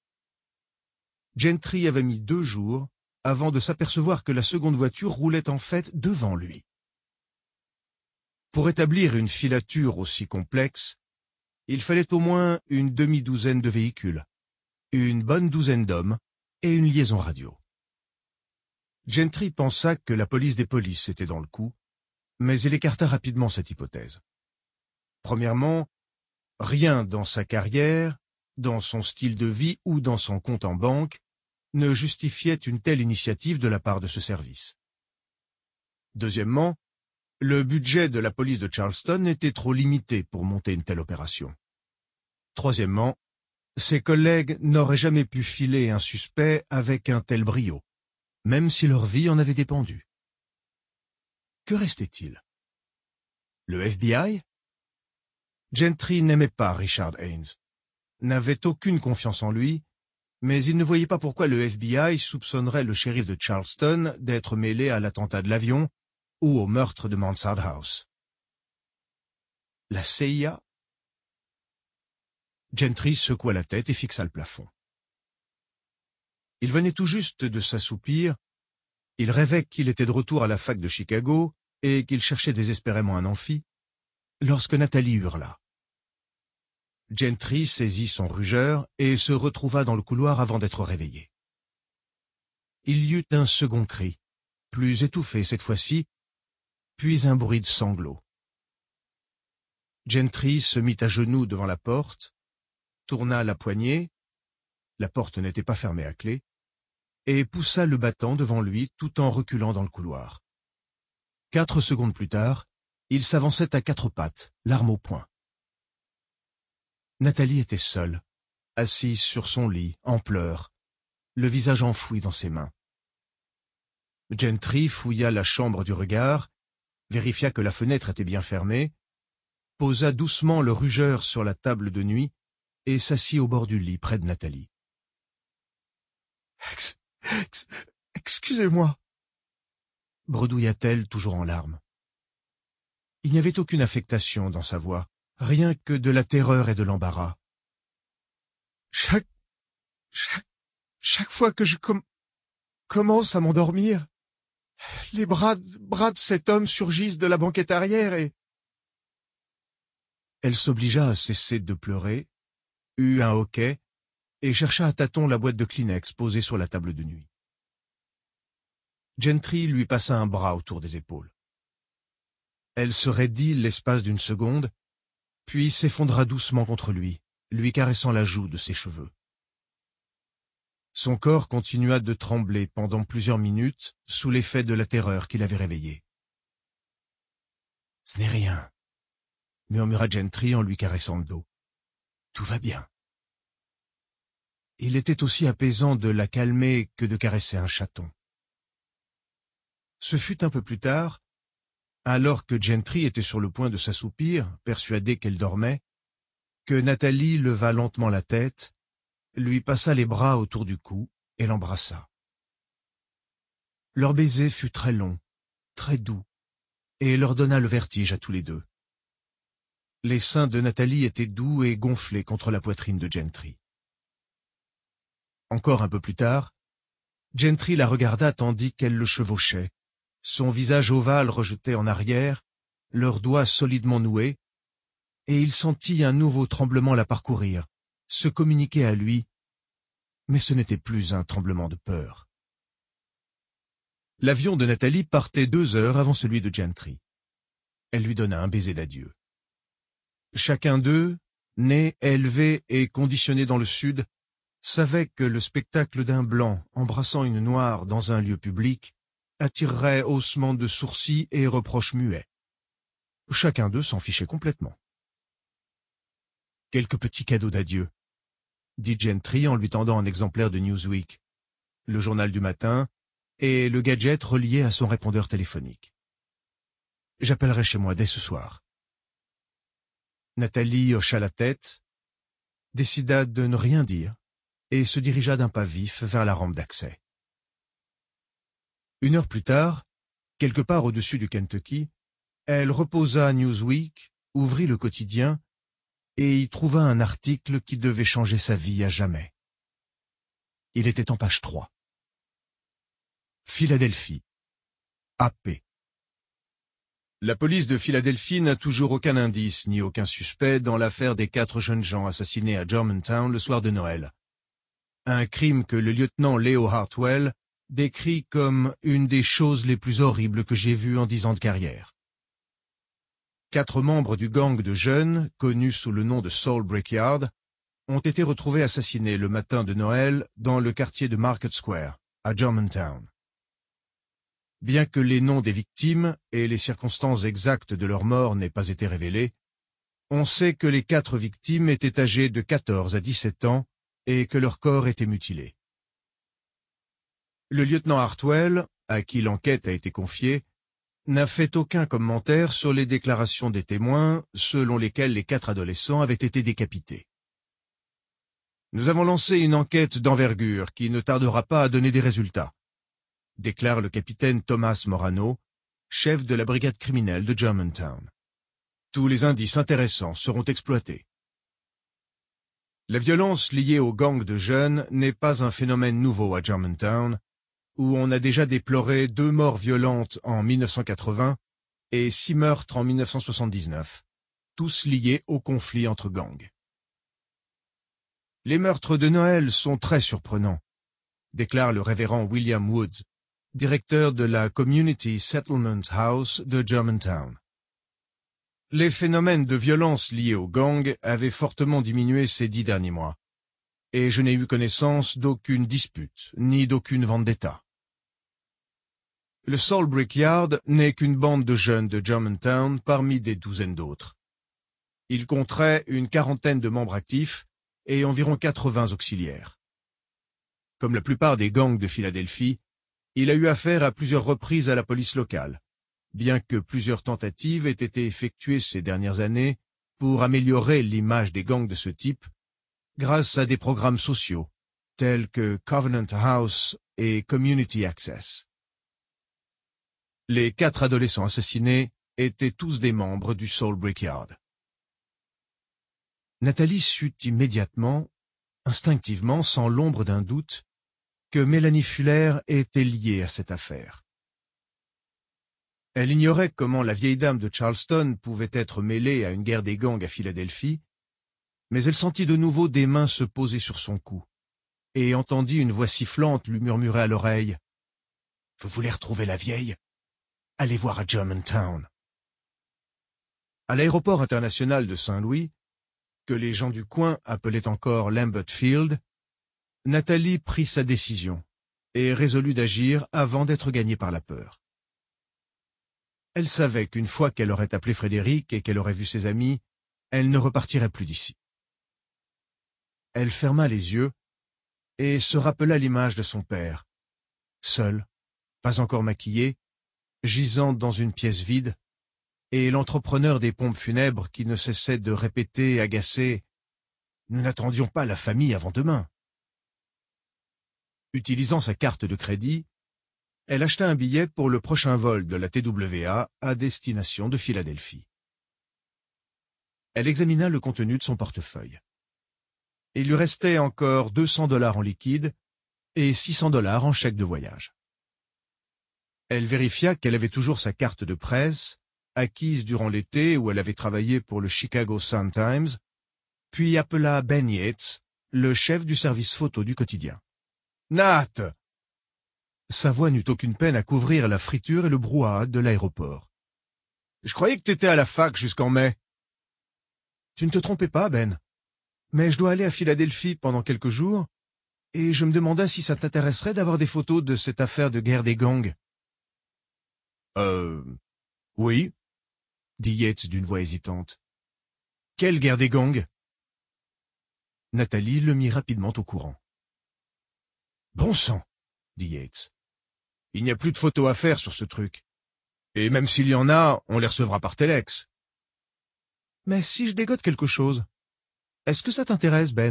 Gentry avait mis deux jours avant de s'apercevoir que la seconde voiture roulait en fait devant lui. Pour établir une filature aussi complexe, il fallait au moins une demi-douzaine de véhicules, une bonne douzaine d'hommes et une liaison radio. Gentry pensa que la police des polices était dans le coup, mais il écarta rapidement cette hypothèse. Premièrement, rien dans sa carrière, dans son style de vie ou dans son compte en banque ne justifiait une telle initiative de la part de ce service. Deuxièmement, le budget de la police de Charleston était trop limité pour monter une telle opération. Troisièmement, ses collègues n'auraient jamais pu filer un suspect avec un tel brio, même si leur vie en avait dépendu. Que restait-il? Le F B I? Gentry n'aimait pas Richard Haynes, n'avait aucune confiance en lui, mais il ne voyait pas pourquoi le F B I soupçonnerait le shérif de Charleston d'être mêlé à l'attentat de l'avion ou au meurtre de Mansard House. La C I A? Gentry secoua la tête et fixa le plafond. Il venait tout juste de s'assoupir, il rêvait qu'il était de retour à la fac de Chicago et qu'il cherchait désespérément un amphi, lorsque Nathalie hurla. Gentry saisit son rugeur et se retrouva dans le couloir avant d'être réveillé. Il y eut un second cri, plus étouffé cette fois-ci, puis un bruit de sanglots. Gentry se mit à genoux devant la porte, tourna la poignée, la porte n'était pas fermée à clé, et poussa le battant devant lui tout en reculant dans le couloir. Quatre secondes plus tard, il s'avançait à quatre pattes, l'arme au poing. Nathalie était seule, assise sur son lit, en pleurs, le visage enfoui dans ses mains. Gentry fouilla la chambre du regard, vérifia que la fenêtre était bien fermée, posa doucement le rugeur sur la table de nuit et s'assit au bord du lit près de Nathalie. Ex ex « Excusez-moi » bredouilla-t-elle toujours en larmes. Il n'y avait aucune affectation dans sa voix, rien que de la terreur et de l'embarras. Chaque, chaque, chaque fois que je com commence à m'endormir, les bras, bras de cet homme surgissent de la banquette arrière et... Elle s'obligea à cesser de pleurer, eut un hoquet et chercha à tâtons la boîte de Kleenex posée sur la table de nuit. Gentry lui passa un bras autour des épaules. Elle se raidit l'espace d'une seconde, puis s'effondra doucement contre lui, lui caressant la joue de ses cheveux. Son corps continua de trembler pendant plusieurs minutes sous l'effet de la terreur qui l'avait réveillé. « Ce n'est rien », murmura Gentry en lui caressant le dos. « Tout va bien. » Il était aussi apaisant de la calmer que de caresser un chaton. Ce fut un peu plus tard, alors que Gentry était sur le point de s'assoupir, persuadée qu'elle dormait, que Nathalie leva lentement la tête, lui passa les bras autour du cou et l'embrassa. Leur baiser fut très long, très doux, et leur donna le vertige à tous les deux. Les seins de Nathalie étaient doux et gonflés contre la poitrine de Gentry. Encore un peu plus tard, Gentry la regarda tandis qu'elle le chevauchait, son visage ovale rejeté en arrière, leurs doigts solidement noués, et il sentit un nouveau tremblement la parcourir, se communiquer à lui, mais ce n'était plus un tremblement de peur. L'avion de Nathalie partait deux heures avant celui de Gentry. Elle lui donna un baiser d'adieu. Chacun d'eux, nés, élevés et conditionnés dans le Sud, savait que le spectacle d'un blanc embrassant une noire dans un lieu public attirerait haussements de sourcils et reproches muets. Chacun d'eux s'en fichait complètement. « Quelques petits cadeaux d'adieu », dit Gentry en lui tendant un exemplaire de Newsweek, le journal du matin, et le gadget relié à son répondeur téléphonique. « J'appellerai chez moi dès ce soir. » Nathalie hocha la tête, décida de ne rien dire et se dirigea d'un pas vif vers la rampe d'accès. Une heure plus tard, quelque part au-dessus du Kentucky, elle reposa Newsweek, ouvrit le quotidien et y trouva un article qui devait changer sa vie à jamais. Il était en page trois. Philadelphie. A P. La police de Philadelphie n'a toujours aucun indice ni aucun suspect dans l'affaire des quatre jeunes gens assassinés à Germantown le soir de Noël. Un crime que le lieutenant Leo Hartwell décrit comme une des choses les plus horribles que j'ai vues en dix ans de carrière. Quatre membres du gang de jeunes, connus sous le nom de Soul Brickyard, ont été retrouvés assassinés le matin de Noël dans le quartier de Market Square, à Germantown. Bien que les noms des victimes et les circonstances exactes de leur mort n'aient pas été révélés, on sait que les quatre victimes étaient âgées de quatorze à dix-sept ans et que leurs corps étaient mutilés. Le lieutenant Hartwell, à qui l'enquête a été confiée, n'a fait aucun commentaire sur les déclarations des témoins selon lesquelles les quatre adolescents avaient été décapités. Nous avons lancé une enquête d'envergure qui ne tardera pas à donner des résultats, déclare le capitaine Thomas Morano, chef de la brigade criminelle de Germantown. Tous les indices intéressants seront exploités. La violence liée aux gangs de jeunes n'est pas un phénomène nouveau à Germantown, où on a déjà déploré deux morts violentes en mille neuf cent quatre-vingts et six meurtres en mille neuf cent soixante-dix-neuf, tous liés au conflit entre gangs. Les meurtres de Noël sont très surprenants, déclare le révérend William Woods, directeur de la Community Settlement House de Germantown. Les phénomènes de violence liés aux gangs avaient fortement diminué ces dix derniers mois, et je n'ai eu connaissance d'aucune dispute, ni d'aucune vendetta. Le Soul Brickyard n'est qu'une bande de jeunes de Germantown parmi des douzaines d'autres. Il compterait une quarantaine de membres actifs et environ quatre-vingts auxiliaires. Comme la plupart des gangs de Philadelphie, il a eu affaire à plusieurs reprises à la police locale, bien que plusieurs tentatives aient été effectuées ces dernières années pour améliorer l'image des gangs de ce type grâce à des programmes sociaux tels que Covenant House et Community Access. Les quatre adolescents assassinés étaient tous des membres du Soul Brickyard. Nathalie sut immédiatement, instinctivement, sans l'ombre d'un doute, que Mélanie Fuller était liée à cette affaire. Elle ignorait comment la vieille dame de Charleston pouvait être mêlée à une guerre des gangs à Philadelphie, mais elle sentit de nouveau des mains se poser sur son cou, et entendit une voix sifflante lui murmurer à l'oreille « Vous voulez retrouver la vieille? Allez voir à Germantown. » À l'aéroport international de Saint-Louis, que les gens du coin appelaient encore Lambert Field, Nathalie prit sa décision et résolut d'agir avant d'être gagnée par la peur. Elle savait qu'une fois qu'elle aurait appelé Frédéric et qu'elle aurait vu ses amis, elle ne repartirait plus d'ici. Elle ferma les yeux et se rappela l'image de son père, seul, pas encore maquillé, gisant dans une pièce vide, et l'entrepreneur des pompes funèbres qui ne cessait de répéter, agacé, « Nous n'attendions pas la famille avant demain. » Utilisant sa carte de crédit, elle acheta un billet pour le prochain vol de la T W A à destination de Philadelphie. Elle examina le contenu de son portefeuille. Il lui restait encore deux cents dollars en liquide et six cents dollars en chèque de voyage. Elle vérifia qu'elle avait toujours sa carte de presse, acquise durant l'été où elle avait travaillé pour le Chicago Sun-Times, puis appela Ben Yates, le chef du service photo du quotidien. « Nat !» Sa voix n'eut aucune peine à couvrir la friture et le brouhaha de l'aéroport. « Je croyais que tu étais à la fac jusqu'en mai. »« Tu ne te trompais pas, Ben. Mais je dois aller à Philadelphie pendant quelques jours, et je me demandais si ça t'intéresserait d'avoir des photos de cette affaire de guerre des gangs. »« Euh... oui. » dit Yates d'une voix hésitante. « Quelle guerre des gangs ?» Nathalie le mit rapidement au courant. « Bon sang !» dit Yates. « Il n'y a plus de photos à faire sur ce truc. Et même s'il y en a, on les recevra par téléx. »« Mais si je dégote quelque chose, est-ce que ça t'intéresse, Ben ?»«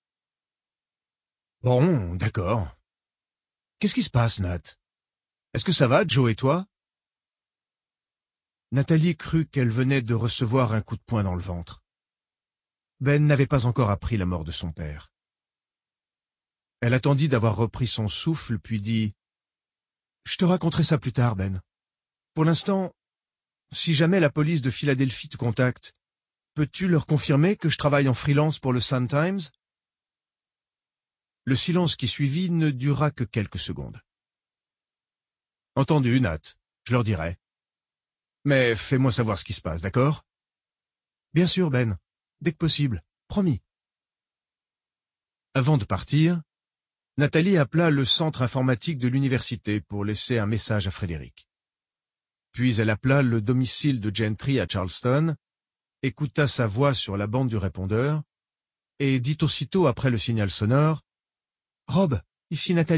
Bon, d'accord. Qu'est-ce qui se passe, Nat? Est-ce que ça va, Joe et toi ?» Nathalie crut qu'elle venait de recevoir un coup de poing dans le ventre. Ben n'avait pas encore appris la mort de son père. Elle attendit d'avoir repris son souffle, puis dit « Je te raconterai ça plus tard, Ben. Pour l'instant, si jamais la police de Philadelphie te contacte, peux-tu leur confirmer que je travaille en freelance pour le Sun-Times ?» Le silence qui suivit ne dura que quelques secondes. « Entendu, Nat, je leur dirai. Mais fais-moi savoir ce qui se passe, d'accord ? » « Bien sûr, Ben. Dès que possible. Promis. » Avant de partir, Nathalie appela le centre informatique de l'université pour laisser un message à Frédéric. Puis elle appela le domicile de Gentry à Charleston, écouta sa voix sur la bande du répondeur et dit aussitôt après le signal sonore « Rob, ici Nathalie. »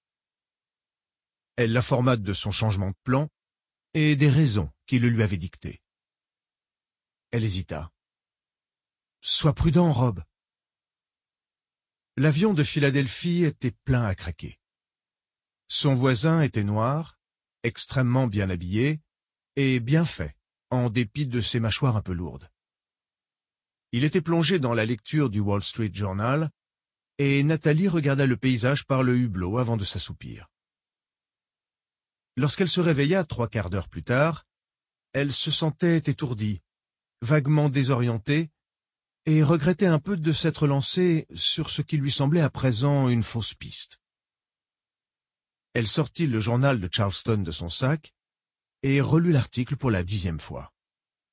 Elle l'informa de son changement de plan et des raisons qui le lui avaient dictées. Elle hésita. « Sois prudent, Rob. » L'avion de Philadelphie était plein à craquer. Son voisin était noir, extrêmement bien habillé et bien fait, en dépit de ses mâchoires un peu lourdes. Il était plongé dans la lecture du Wall Street Journal et Nathalie regarda le paysage par le hublot avant de s'assoupir. Lorsqu'elle se réveilla trois quarts d'heure plus tard, elle se sentait étourdie, vaguement désorientée, et regrettait un peu de s'être lancée sur ce qui lui semblait à présent une fausse piste. Elle sortit le journal de Charleston de son sac et relut l'article pour la dixième fois.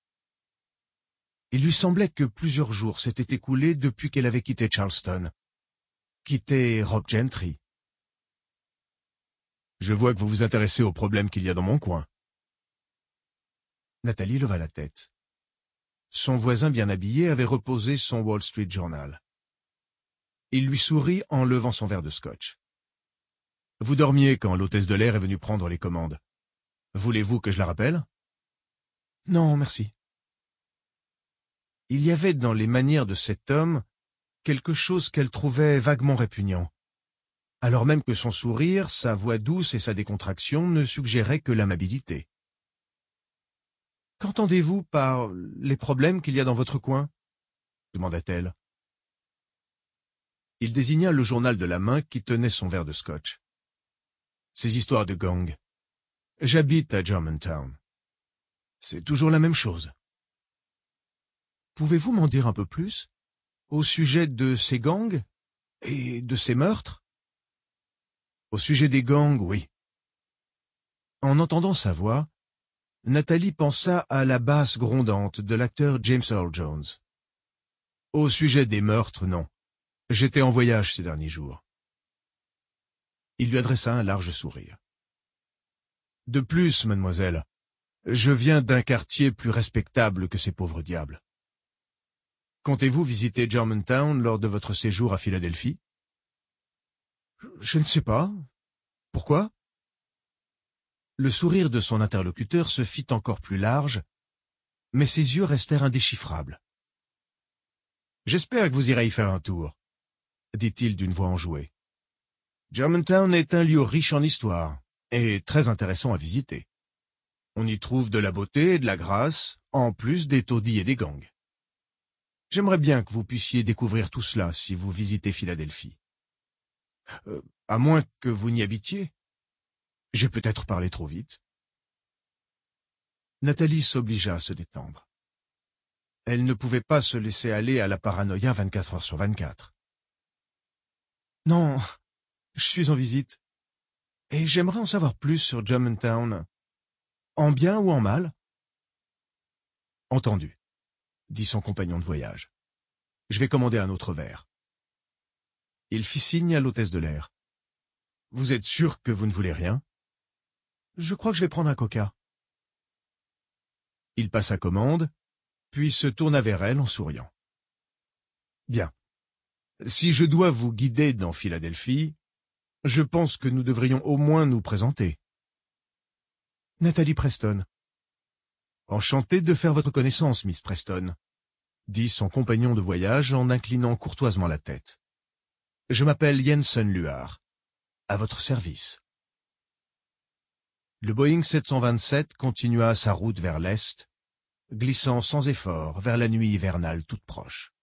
Il lui semblait que plusieurs jours s'étaient écoulés depuis qu'elle avait quitté Charleston, quitter Rob Gentry. Je vois que vous vous intéressez aux problèmes qu'il y a dans mon coin. Nathalie leva la tête. Son voisin bien habillé avait reposé son Wall Street Journal. Il lui sourit en levant son verre de scotch. « Vous dormiez quand l'hôtesse de l'air est venue prendre les commandes. Voulez-vous que je la rappelle ?»« Non, merci. » Il y avait dans les manières de cet homme quelque chose qu'elle trouvait vaguement répugnant, alors même que son sourire, sa voix douce et sa décontraction ne suggéraient que l'amabilité. « Qu'entendez-vous par les problèmes qu'il y a dans votre coin ?» demanda-t-elle. Il désigna le journal de la main qui tenait son verre de scotch. « Ces histoires de gang. J'habite à Germantown. C'est toujours la même chose. » « Pouvez-vous m'en dire un peu plus au sujet de ces gangs et de ces meurtres ?» « Au sujet des gangs, oui. » En entendant sa voix, Nathalie pensa à la basse grondante de l'acteur James Earl Jones. « Au sujet des meurtres, non. J'étais en voyage ces derniers jours. » Il lui adressa un large sourire. « De plus, mademoiselle, je viens d'un quartier plus respectable que ces pauvres diables. Comptez-vous visiter Germantown lors de votre séjour à Philadelphie? »« Je ne sais pas. Pourquoi ?» Le sourire de son interlocuteur se fit encore plus large, mais ses yeux restèrent indéchiffrables. « J'espère que vous irez y faire un tour, » dit-il d'une voix enjouée. « Germantown est un lieu riche en histoire et très intéressant à visiter. On y trouve de la beauté et de la grâce, en plus des taudis et des gangs. J'aimerais bien que vous puissiez découvrir tout cela si vous visitez Philadelphie. Euh, à moins que vous n'y habitiez. J'ai peut-être parlé trop vite. » Nathalie s'obligea à se détendre. Elle ne pouvait pas se laisser aller à la paranoïa vingt-quatre heures sur vingt-quatre. « Non, je suis en visite. Et j'aimerais en savoir plus sur Germantown. En bien ou en mal ?»« Entendu, » dit son compagnon de voyage. « Je vais commander un autre verre. » Il fit signe à l'hôtesse de l'air. « Vous êtes sûr que vous ne voulez rien ?»« Je crois que je vais prendre un coca. » Il passa commande, puis se tourna vers elle en souriant. « Bien. Si je dois vous guider dans Philadelphie, je pense que nous devrions au moins nous présenter. »« Nathalie Preston. »« Enchanté de faire votre connaissance, Miss Preston, » dit son compagnon de voyage en inclinant courtoisement la tête. « Je m'appelle Jensen Luar. À votre service. » Le Boeing sept cent vingt-sept continua sa route vers l'est, glissant sans effort vers la nuit hivernale toute proche.